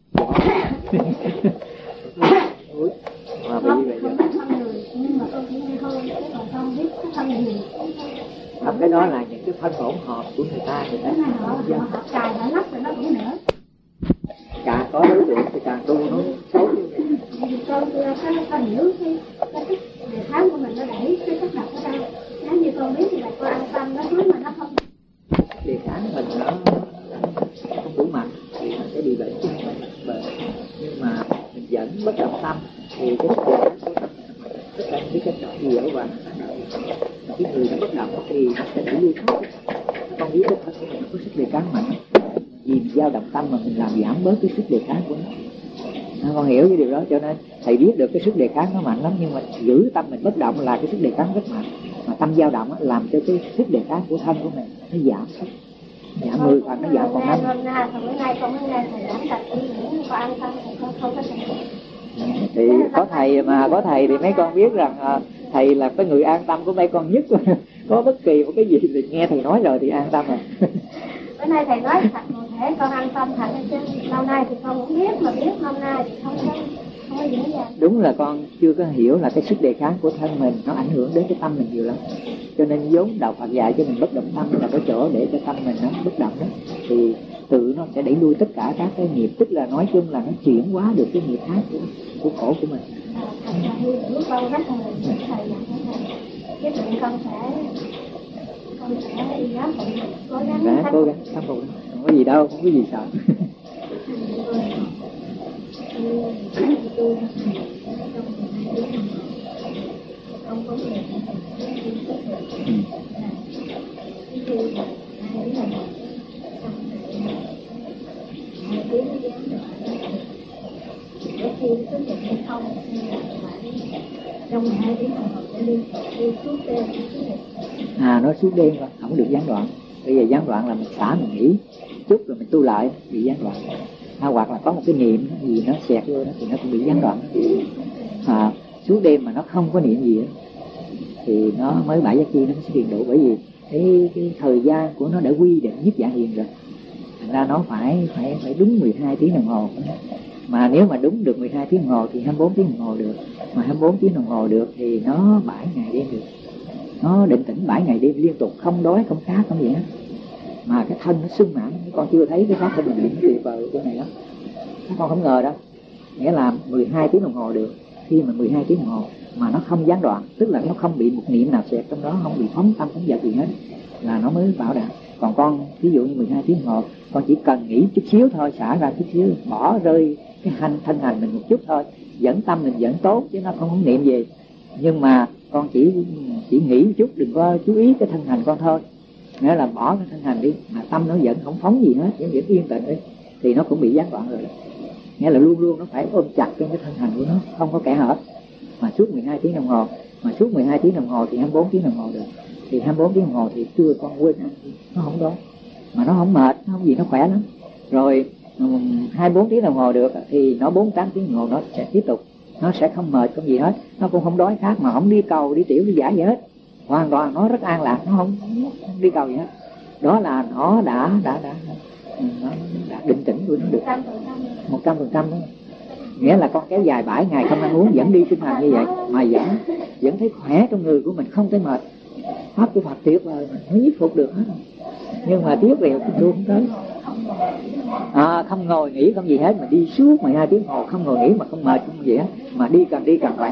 mà không, bị vậy không biết thân người, nhưng mà con chỉ nghe thôi, chứ còn không biết cái thân gì. Không, cái đó là những cái phân hỗn hợp của người ta, người ta cái này họ họ họ cài họ lắp rồi nó cũng nữa. Càng có đối tượng thì càng tu nó xấu như vậy. Vì con cái con hiểu cái cái cái đề kháng của mình nó đẩy cái chất độc ở đâu. Nếu như con biết thì là con an tâm, nó cứ mà nó không Đề kháng mình nó không đủ mạnh thì nó sẽ bị bệnh chứ không phải bệnh. Nhưng mà mình vẫn bất động tâm thì cái sức đề kháng của tâm mình, tất cả những cái chất độc gì ở ngoài nó động. Cái người nó bất động thì nó sẽ bị lưu thoát. Con biết cái thân của mình nó có sức đề kháng mạnh, vì mình dao động tâm mà mình làm giảm bớt cái sức đề kháng của nó. À, con hiểu cái điều đó, cho nên thầy biết được cái sức đề kháng nó mạnh lắm, nhưng mà giữ tâm mình bất động là cái sức đề kháng rất mạnh. Mà tâm dao động làm cho cái sức đề kháng của thân của mình nó giảm sức, giảm mười phần, nó giảm còn năm. hôm nay còn bữa nay con mới nghe thầy giảng tập đi những con an tâm thì con không có thành. Thì có thầy mà có thầy thì mấy con biết rằng à, thầy là cái người an tâm của mấy con nhất. Có bất kỳ một cái gì thì nghe thầy nói rồi thì an tâm rồi. Bữa nay thầy nói thật cụ thể con an tâm thật chứ lâu nay thì con cũng biết, mà biết hôm nay thì không có không có dễ dàng. Đúng là con chưa có hiểu là cái sức đề kháng của thân mình nó ảnh hưởng đến cái tâm mình nhiều lắm. Cho nên vốn đạo Phật dạy cho mình bất động tâm là cái chỗ để cho tâm mình nó bất động đó, thì tự nó sẽ đẩy lui tất cả các cái nghiệp, tức là nói chung là nó chuyển hóa được cái nghiệp ác của, của khổ của mình. Thầy con rất là thầy cái chuyện con sẽ con sẽ đi giáo phụng cố gắng Đã cố gắng khắc phục, không có gì đâu, không có gì sợ. không có người ừ. khi xuất hiện hay không trong mười hai tiếng đồng hồ sẽ đi đi suốt đêm. À, nó suốt đêm rồi, không được gián đoạn. Bây giờ gián đoạn là mình xả, mình nghỉ chút rồi mình tu lại bị gián đoạn. À, hoặc là có một cái niệm gì nó xẹt vô đó thì nó cũng bị gián đoạn. À, suốt đêm mà nó không có niệm gì đó, thì nó mới bãi giác chi nó sẽ điền đủ, bởi vì cái, cái thời gian của nó đã quy định nhất dạng hiền rồi. Thành ra nó phải phải phải đúng mười hai tiếng đồng hồ. Mà nếu mà đúng được mười hai tiếng đồng hồ thì hai mươi bốn tiếng đồng hồ được. Mà hai mươi bốn tiếng đồng hồ được thì nó bảy ngày đêm được. Nó định tĩnh bảy ngày đêm liên tục, không đói, không khát, không gì hết. Mà cái thân nó sung mãn. Con chưa thấy cái pháp của mình tuyệt vời chỗ này lắm. Con không ngờ đó. Nghĩa là mười hai tiếng đồng hồ được. Khi mà mười hai tiếng đồng hồ mà nó không gián đoạn, tức là nó không bị một niệm nào xẹt trong đó, không bị phóng tâm phóng vật gì hết, là nó mới bảo đảm. Còn con ví dụ như mười hai tiếng đồng hồ, con chỉ cần nghỉ chút xíu thôi, xả ra chút xíu, bỏ rơi cái hành thân hành mình một chút thôi, dẫn tâm mình dẫn tốt chứ nó không có niệm gì. Nhưng mà con chỉ chỉ nghĩ một chút, đừng có chú ý cái thân hành con thôi. Nghĩa là bỏ cái thân hành đi, mà tâm nó vẫn không phóng gì hết, vẫn vẫn yên tĩnh đi, thì nó cũng bị gián đoạn rồi đó. Nghĩa là luôn luôn nó phải ôm chặt cái thân hành của nó, không có kẽ hở. Mà suốt mười hai tiếng đồng hồ, mà suốt mười hai tiếng đồng hồ thì hai mươi bốn tiếng đồng hồ được. Thì hai mươi bốn tiếng đồng hồ thì chưa con quên ăn, nó không đói, mà nó không mệt, nó không gì, nó khỏe lắm. Rồi hai mươi bốn tiếng đồng hồ được thì nó bốn mươi tám tiếng đồng hồ nó sẽ tiếp tục, nó sẽ không mệt không gì hết, nó cũng không đói khát, mà không đi cầu đi tiểu đi giải gì hết, hoàn toàn nó rất an lạc, nó không, không đi cầu gì hết. Đó là nó đã đã đã, nó đã định tĩnh của nó được một trăm phần trăm đó. Nghĩa là con kéo dài bảy ngày không ăn uống vẫn đi sinh hoạt như vậy mà vẫn vẫn thấy khỏe trong người của mình, không thấy mệt. Pháp của Phật tuyệt vời, mình mới nhiếp phục được hết. Nhưng mà tiếc điều luôn không tới. À, không ngồi nghỉ không gì hết, mà đi suốt mười hai tiếng hồ, không ngồi nghỉ mà không mệt không gì hết, mà đi càng đi càng khỏe.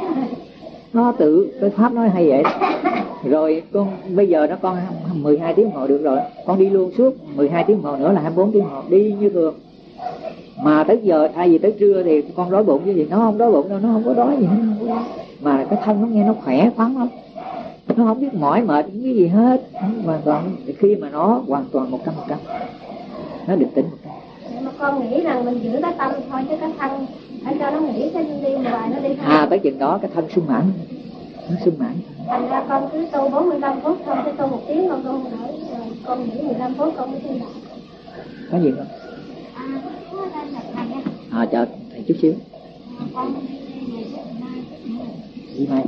Nó tự cái pháp nói hay vậy. Rồi con bây giờ nó con mười hai tiếng hồ được rồi, con đi luôn suốt mười hai tiếng hồ nữa là hai mươi bốn tiếng hồ, đi như thường. Mà tới giờ thay vì tới trưa thì con đói bụng chứ gì, nó không đói bụng đâu, nó không có đói gì hết, không có đói. Mà cái thân nó nghe nó khỏe khoắn lắm, nó không biết mỏi mệt những cái gì hết, hoàn toàn. Khi mà nó hoàn toàn một trăm phần trăm nó định tĩnh một trăm. Mà con nghĩ rằng mình giữ cái tâm thôi, chứ cái thân phải cho nó nghĩ cái đi ngoài nó đi thôi. À, tới chừng đó cái thân sung mãn, nó sung mãn. Thành ra con cứ tu bốn mươi lăm phút, xong cái tu một tiếng con không nổi, con nghỉ mười lăm phút con mới tu lại. Có gì không? À, có đây là thầy á. À, chờ thầy chút xíu. Con đi mai.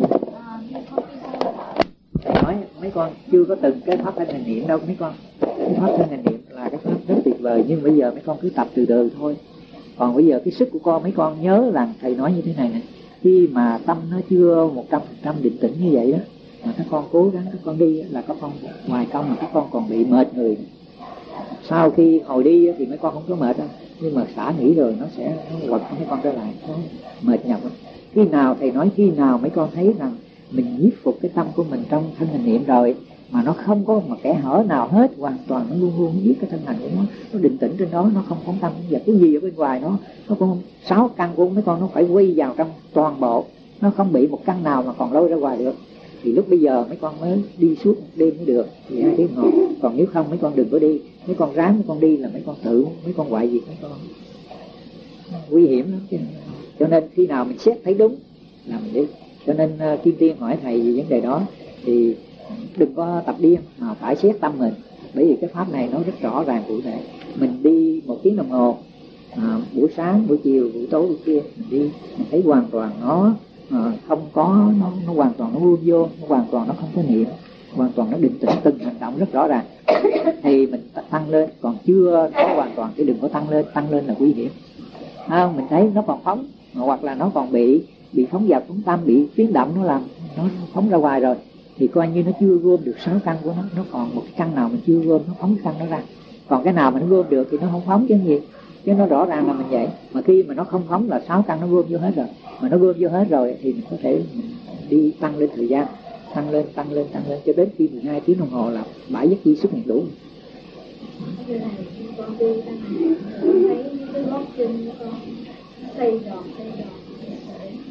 Thầy nói mấy con chưa có từng cái pháp thân hành niệm đâu mấy con. Cái pháp thân hành niệm là cái pháp rất tuyệt vời, nhưng bây giờ mấy con cứ tập từ từ thôi. Còn bây giờ cái sức của con, mấy con nhớ rằng thầy nói như thế này này, khi mà tâm nó chưa một trăm phần trăm định tĩnh như vậy đó, mà các con cố gắng các con đi là các con ngoài công mà các con còn bị mệt người. Sau khi hồi đi thì mấy con không có mệt đâu, nhưng mà xả nghỉ rồi nó sẽ nó quật mấy con trở lại, nó mệt nhọc. Khi nào thầy nói khi nào mấy con thấy rằng mình nhiếp phục cái tâm của mình trong thân hành niệm rồi, mà nó không có một kẽ hở nào hết, hoàn toàn nó luôn luôn biết cái thân hành của nó, nó định tĩnh trên đó, nó không phóng tâm và cái gì ở bên ngoài nó nó cũng sáu căn của mấy con nó phải quy vào trong toàn bộ, nó không bị một căn nào mà còn lôi ra ngoài được. Thì lúc bây giờ mấy con mới đi suốt đêm mới được thì hai tiếng ngồi. Còn nếu không mấy con đừng có đi, mấy con ráng mấy con đi là mấy con tự mấy con hoại diệt mấy con, nguy hiểm lắm chứ. Cho nên khi nào mình xét thấy đúng là mình đi. Cho nên uh, Kim Tiên hỏi thầy về vấn đề đó thì đừng có tập điên mà phải xét tâm mình, bởi vì cái pháp này nó rất rõ ràng cụ thể. Mình đi một tiếng đồng hồ, à, buổi sáng buổi chiều buổi tối buổi kia mình đi, mình thấy hoàn toàn nó à, không có nó, nó hoàn toàn nó buông vô, nó hoàn toàn nó không có niệm, hoàn toàn nó định tĩnh, từng hành động rất rõ ràng thì mình tăng lên. Còn chưa có hoàn toàn thì đừng có tăng lên, tăng lên là nguy hiểm. À, mình thấy nó còn phóng, hoặc là nó còn bị bị phóng dật, phóng tâm, bị tiếng động nó làm nó phóng ra ngoài rồi, thì coi như nó chưa gom được sáu căn của nó, nó còn một cái căn nào mình chưa gom, nó phóng căn nó ra. Còn cái nào mà nó gom được thì nó không phóng chứ gì, chứ nó rõ ràng là mình vậy. Mà khi mà nó không phóng là sáu căn nó gom vô hết rồi, mà nó gom vô hết rồi thì mình có thể mình đi tăng lên thời gian, tăng lên tăng lên tăng lên cho đến khi mười hai tiếng đồng hồ là bãi giác chi xuất hiện đủ. Như này con đi tăng thấy cái gót chân con xây giòn xây giòn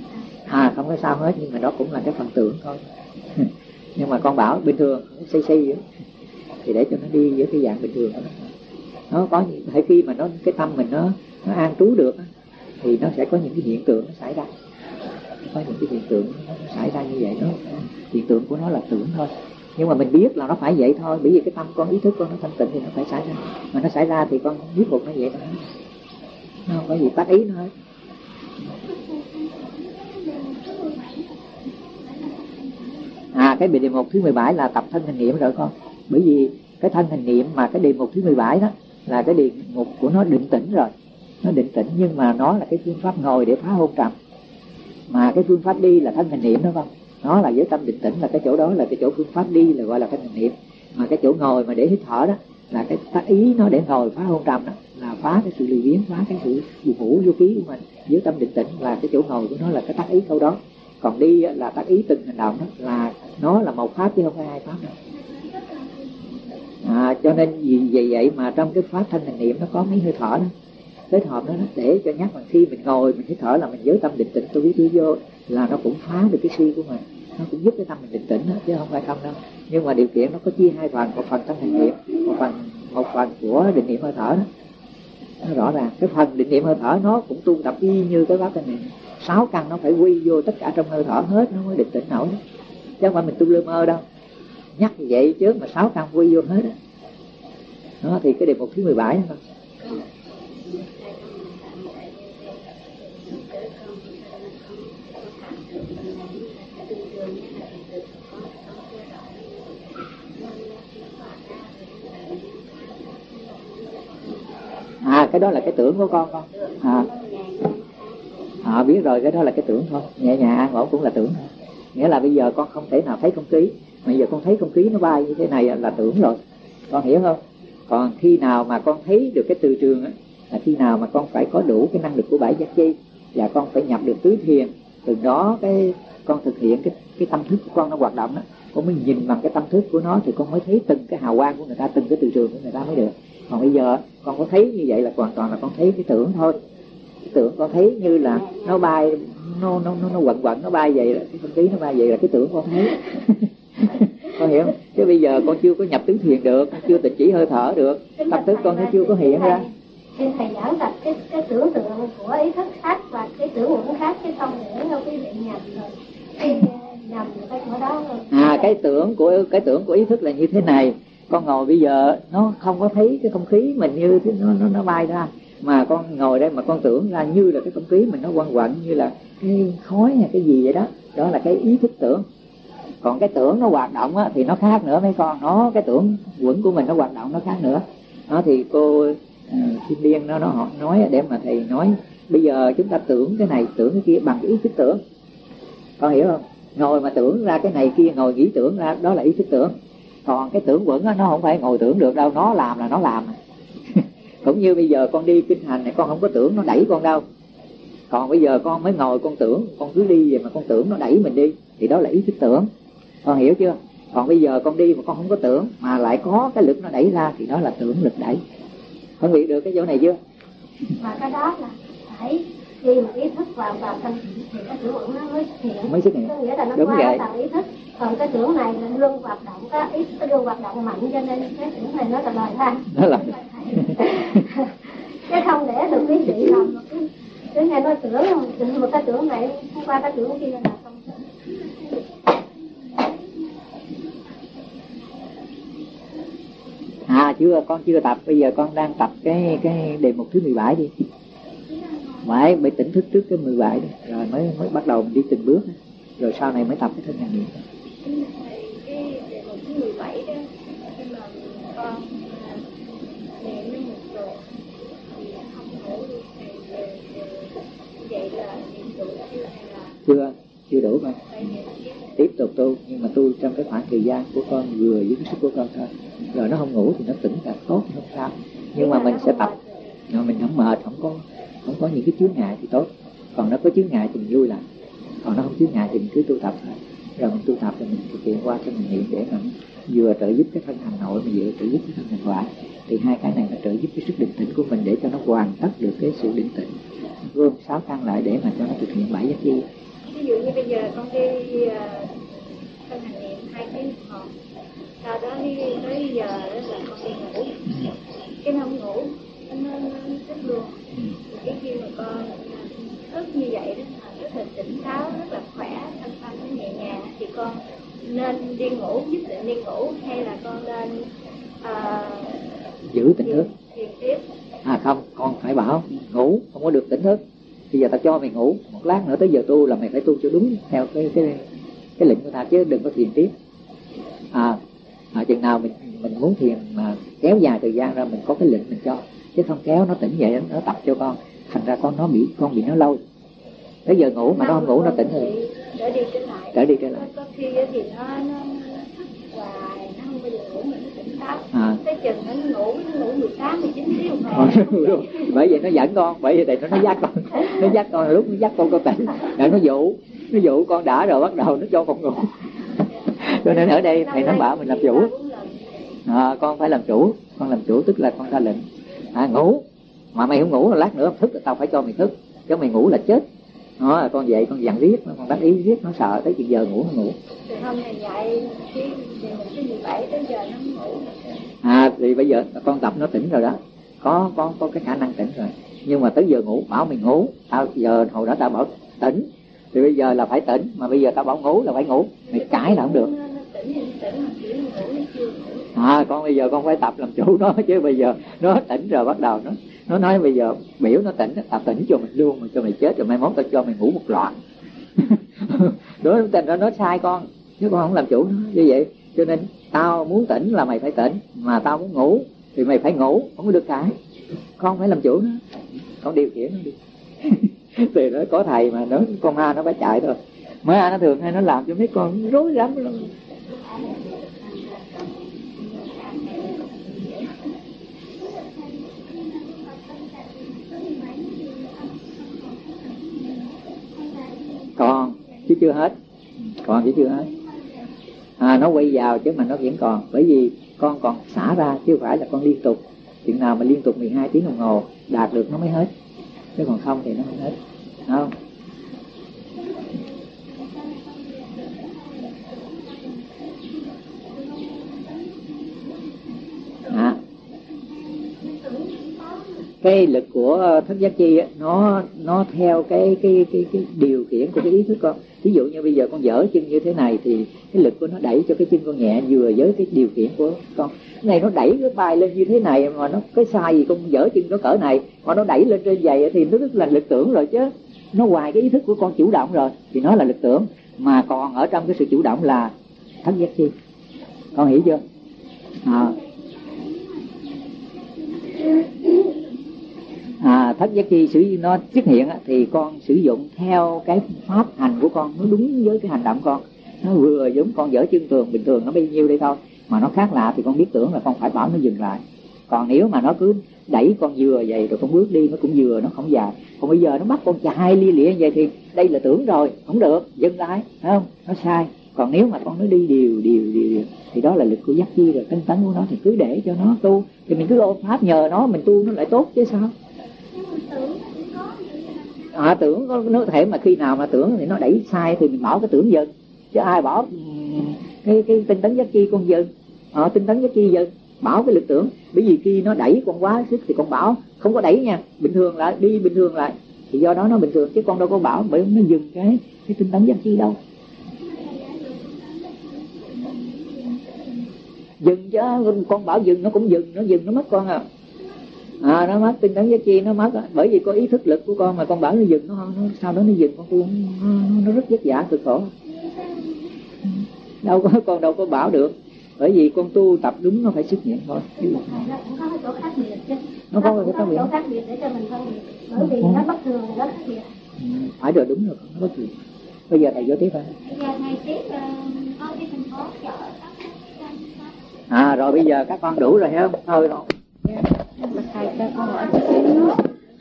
À không có sao hết, nhưng mà đó cũng là cái phần tưởng thôi. Nhưng mà con bảo bình thường xây xây thì để cho nó đi với cái dạng bình thường đó. Nó có những khi mà nó cái tâm mình nó nó an trú được thì nó sẽ có những cái hiện tượng nó xảy ra, có những cái hiện tượng nó xảy ra như vậy. Nó hiện tượng của nó là tưởng thôi, nhưng mà mình biết là nó phải vậy thôi, bởi vì cái tâm con, ý thức con nó thanh tịnh thì nó phải xảy ra, mà nó xảy ra thì con biết một nó vậy thôi, nó không có gì tác ý nữa hết. À cái đề mục thứ mười bảy là tập thân hành niệm rồi con, bởi vì cái thân hành niệm mà cái đề mục thứ mười bảy đó là cái đề mục của nó định tĩnh rồi, nó định tĩnh, nhưng mà nó là cái phương pháp ngồi để phá hôn trầm, mà cái phương pháp đi là thân hành niệm đó con. Nó là với tâm định tĩnh là cái chỗ đó là cái chỗ phương pháp đi là gọi là thân hành niệm, mà cái chỗ ngồi mà để hít thở đó là cái tác ý nó để ngồi phá hôn trầm đó, là phá cái sự lười biếng, phá cái sự buồn ngủ vô ký của mình. Với tâm định tĩnh là cái chỗ ngồi của nó là cái tác ý câu đó, còn đi là tác ý từng hành động đó, là nó là một pháp chứ không phải hai pháp đâu. À, cho nên vì vậy vậy mà trong cái pháp thanh hành niệm nó có mấy hơi thở đó kết hợp đó, để cho nhắc mình khi mình ngồi mình hít thở là mình với tâm định tĩnh tôi biết tôi vô, là nó cũng phá được cái suy của mình, nó cũng giúp cái tâm mình định tĩnh đó, chứ không phải không đâu. Nhưng mà điều kiện nó có chia hai phần, một phần thanh hành niệm, một phần một phần của định niệm hơi thở đó. Nó rõ ràng cái phần định niệm hơi thở nó cũng tu tập y như cái pháp thanh niệm, sáu căn nó phải quy vô tất cả trong hơi thở hết nó mới định tĩnh nổi đó, chứ không phải mình tu lơ mơ đâu. Nhắc như vậy chứ mà sáu căn quy vô hết đó. Đó thì cái đề mục thứ mười bảy đó thôi. À cái đó là cái tưởng của con con. À, à biết rồi, cái đó là cái tưởng thôi, nhẹ nhàng an ổn cũng là tưởng thôi. Nghĩa là bây giờ con không thể nào thấy không khí, mà bây giờ con thấy không khí nó bay như thế này là tưởng rồi, con hiểu không? Còn khi nào mà con thấy được cái từ trường á, là khi nào mà con phải có đủ cái năng lực của bảy giác chi, và con phải nhập được tứ thiền, từ đó cái con thực hiện cái cái tâm thức của con nó hoạt động đó, con mới nhìn bằng cái tâm thức của nó thì con mới thấy từng cái hào quang của người ta, từng cái từ trường của người ta mới được. Còn bây giờ con có thấy như vậy là hoàn toàn là con thấy cái tưởng thôi. Cái tưởng con thấy như là nó bay, nó nó nó, nó quẩn quẩn nó bay vậy, là cái không khí nó bay vậy là cái tưởng con thấy. Con hiểu không? Chứ bây giờ con chưa có nhập tứ thiền được, con chưa tịnh chỉ hơi thở được, tâm thức con nó chưa có hiện ra. Xin thầy giảng tập cái cái tưởng tượng của ý thức khác và cái tưởng cũng khác, chứ không để đâu cái bị nhầm rồi cái nhầm cái chỗ đó rồi. À cái tưởng của cái tưởng của ý thức là như thế này. Con ngồi bây giờ nó không có thấy cái không khí mình như thế, nó nó nó bay ra, mà con ngồi đây mà con tưởng ra như là cái không khí mình nó quanh quẩn như là cái khói hay cái gì vậy đó, đó là cái ý thức tưởng. Còn cái tưởng nó hoạt động á, thì nó khác nữa mấy con, nó cái tưởng quẩn của mình nó hoạt động nó khác nữa. Nó thì cô Kim uh, Liên nó nó nói để mà thầy nói bây giờ chúng ta tưởng cái này tưởng cái kia bằng cái ý thức tưởng, con hiểu không? Ngồi mà tưởng ra cái này kia, ngồi nghĩ tưởng ra, đó là ý thức tưởng. Còn cái tưởng quẩn á, nó không phải ngồi tưởng được đâu, nó làm là nó làm. Cũng như bây giờ con đi kinh hành này con không có tưởng nó đẩy con đâu, còn bây giờ con mới ngồi con tưởng, con cứ đi vậy mà con tưởng nó đẩy mình đi, thì đó là ý thức tưởng, con hiểu chưa? Còn bây giờ con đi mà con không có tưởng mà lại có cái lực nó đẩy ra thì đó là tưởng lực đẩy. Con hiểu được cái chỗ này chưa? Mà cái đó là phải khi mà ý thức vào vào tâm thì cái tưởng nó mới xuất hiện, mới xuất hiện. Có nghĩa là nó đúng qua vậy. tầng ý thức. Còn cái tưởng này là luôn hoạt động, cái ý thức luôn hoạt động mạnh, cho nên cái tưởng này nó là lời than. Đó là chứ không để được quý vị làm một cái cái này nó tưởng một cái tưởng này qua cái tưởng kia là không. À chưa, con chưa tập, bây giờ con đang tập cái cái đề mục thứ mười bảy đi. Phải phải tỉnh thức trước cái mười bảy đi, rồi mới mới bắt đầu đi từng bước, rồi sau này mới tập cái thân hành niệm. Cái đề mục thứ mười bảy đó, khi mà con niệm đến một rồi thì không ngủ được thì vậy là niệm đủ chưa hay là chưa chưa đủ con. Tiếp tục tu, nhưng mà tu trong cái khoảng thời gian của con vừa với cái sức của con thôi. Rồi nó không ngủ thì nó tỉnh càng tốt thì không sao. Nhưng mà mình sẽ tập, rồi mình không mệt, không có không có những cái chướng ngại thì tốt. Còn nó có chướng ngại thì mình vui lại, còn nó không chướng ngại thì mình cứ tu tập thôi. Rồi mình tu tập thì mình thực hiện qua cái mình niệm để mà vừa trợ giúp cái thân hành nội mà vừa trợ giúp cái thân hành ngoại. Thì hai cái này nó trợ giúp cái sức định tĩnh của mình để cho nó hoàn tất được cái sự định tĩnh, gom sáu căn lại để mà cho nó thực hiện bảy giác chi. ví dụ như bây giờ con đi uh, thân hành niệm hai tiếng đồng hồ, sau đó đi tới giờ đó là con đi ngủ, cái nó không ngủ nó nó thức luôn. Thì cái khi mà con thức như vậy đó là rất là tỉnh táo, rất là khỏe, thân tâm nó nhẹ nhàng, thì con nên đi ngủ, nhất định đi ngủ, hay là con nên uh, giữ tỉnh thức? Thiền tiếp. À không, con phải bảo ngủ, không có được tỉnh thức. Bây giờ ta cho mày ngủ, một lát nữa tới giờ tu là mày phải tu cho đúng theo cái cái cái lệnh của ta, chứ đừng có thiền tiếp. À, à chừng nào mình mình muốn thiền mà kéo dài thời gian ra, mình có cái lệnh mình cho, chứ không kéo nó tỉnh dậy nó tập cho con, thành ra con nó bị con bị nó lâu. Tới giờ ngủ mà nó không ngủ nó tỉnh rồi. Trở đi trở lại. Trở đi trở lại. Có khi thì nó nó thức hoài, nó không bao giờ ngủ mà nó tỉnh táo. À. Tới chừng nó ngủ, nó ngủ mười tám, mười chín tiếng rồi. Bởi vậy nó dẫn con, bởi vậy nó dắt con, nó dắt con lúc nó dắt con con tỉnh, rồi nó dụ, nó dụ con đã rồi bắt đầu nó cho con ngủ. Cho nên ở đây thầy nó bảo mình làm chủ. À, con phải làm chủ, con làm chủ tức là con ra lệnh. À, ngủ, mà mày không ngủ là lát nữa thức tao phải cho mày thức, chứ mày ngủ là chết. Đó, con dậy con dặn riết, con đắc ý riết, nó sợ tới chừng giờ ngủ nó ngủ. Thì hôm nay dậy cái cái mười bảy tới giờ nó ngủ. À thì bây giờ con tập nó tỉnh rồi đó, có có có cái khả năng tỉnh rồi. Nhưng mà tới giờ ngủ bảo mình ngủ, tao giờ hồi đó tao bảo tỉnh, thì bây giờ là phải tỉnh, mà bây giờ tao bảo ngủ là phải ngủ, mày cãi là không được. À con bây giờ con phải tập làm chủ nó, chứ bây giờ nó tỉnh rồi bắt đầu nó nó nói bây giờ biểu nó tỉnh, tao tỉnh cho mình luôn, mà cho mày chết rồi mai mốt tao cho mày ngủ một loạt. Đó thành ra nó sai con, chứ con không làm chủ nó như vậy. Cho nên tao muốn tỉnh là mày phải tỉnh, mà tao muốn ngủ thì mày phải ngủ, không có được cãi. Con phải làm chủ nó, con điều khiển nó đi. Thì nó có thầy mà nó con ma nó phải chạy thôi. Mới A nó thường hay nó làm cho mấy con rối rắm lắm. Còn chứ chưa hết, còn chứ chưa hết. À, nó quay vào chứ mà nó vẫn còn, bởi vì con còn xả ra chứ không phải là con liên tục. Chuyện nào mà liên tục mười hai tiếng đồng hồ đạt được nó mới hết, chứ còn không thì nó không hết. Đúng không? À, cái lực của thất giác chi á, nó nó theo cái cái cái cái điều khiển của cái ý thức con. Ví dụ như bây giờ con dở chân như thế này thì cái lực của nó đẩy cho cái chân con nhẹ vừa với cái điều khiển của con. Cái này nó đẩy cái bài lên như thế này mà nó cái sai gì con dở chân nó cỡ này mà nó đẩy lên trên giày thì nó rất là lực tưởng rồi, chứ nó ngoài cái ý thức của con chủ động rồi thì nó là lực tưởng, mà còn ở trong cái sự chủ động là thất giác chi. Con hiểu chưa? À. À, thất giác chi sử nó xuất hiện á, thì con sử dụng theo cái pháp hành của con, nó đúng với cái hành động con, nó vừa giống con dở chân thường bình thường nó bấy nhiêu đây thôi, mà nó khác lạ thì con biết tưởng là con phải bảo nó dừng lại. Còn nếu mà nó cứ đẩy con vừa vậy rồi con bước đi nó cũng vừa, nó không dài. Còn bây giờ nó bắt con chạy lia lịa vậy thì đây là tưởng rồi, không được, dừng lại, phải không? Nó sai. Còn nếu mà con nó đi điều điều điều, điều thì đó là lực của giác chi rồi, tinh tấn của nó thì cứ để cho nó tu, thì mình cứ ôm pháp nhờ nó mình tu nó lại tốt chứ sao? À, tưởng có nó thể mà khi nào mà tưởng thì nó đẩy sai thì mình bảo cái tưởng dừng, chứ ai bảo cái cái tinh tấn giác chi con dừng. À, tinh tấn giác chi dừng, bảo cái lực tưởng, bởi vì khi nó đẩy con quá sức thì con bảo không có đẩy nha, bình thường lại, đi bình thường lại, thì do đó nó bình thường, chứ con đâu có bảo bởi nó dừng cái cái tinh tấn giác chi đâu. Dừng chứ, con bảo dừng nó cũng dừng, nó dừng nó mất con à. À, nó mất tinh tấn giác chi, nó mất, bởi vì có ý thức lực của con mà con bảo nó dừng, nó, nó sau đó nó dừng, con tu nó, nó rất vất vả cực khổ. Đâu có, con đâu có bảo được, bởi vì con tu tập đúng nó phải xuất hiện thôi. Nó cũng có cái chỗ khác biệt chứ. Nó có cái chỗ, chỗ khác biệt để cho mình phân biệt, bởi vì nó bất thường thì nó khác biệt. Ừ, phải rồi, đúng rồi, nó bất thường. Bây giờ thầy vô tiếp hả? Bây giờ thầy tiếp có cái thành phố chợ. À rồi bây giờ các con đủ rồi thấy không? Thôi rồi. Thầy cho con hỏi cái nước.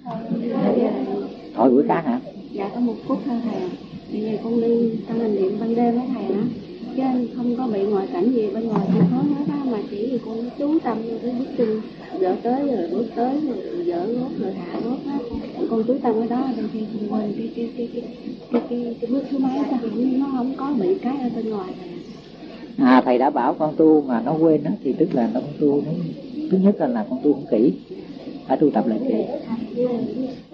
Thôi bữa khác hả? Dạ có một phút thôi thầy. Bây giờ con đi trong hành niệm ban đêm với thầy đó, chứ không có bị ngoại cảnh gì bên ngoài chi phối hết á, mà chỉ vì con chú tâm vô cái bước chân dở tới rồi bước tới rồi dở gót rồi hạ gót á, con chú tâm cái đó đôi khi con quên cái cái cái cái cái cái cái bước thứ mấy ta, nó không có bị cái ở bên ngoài này. À, thầy đã bảo con tu mà nó quên đó, thì tức là nó con tu nó, thứ nhất là, là con tu không kỹ, phải tu tập lại kỹ.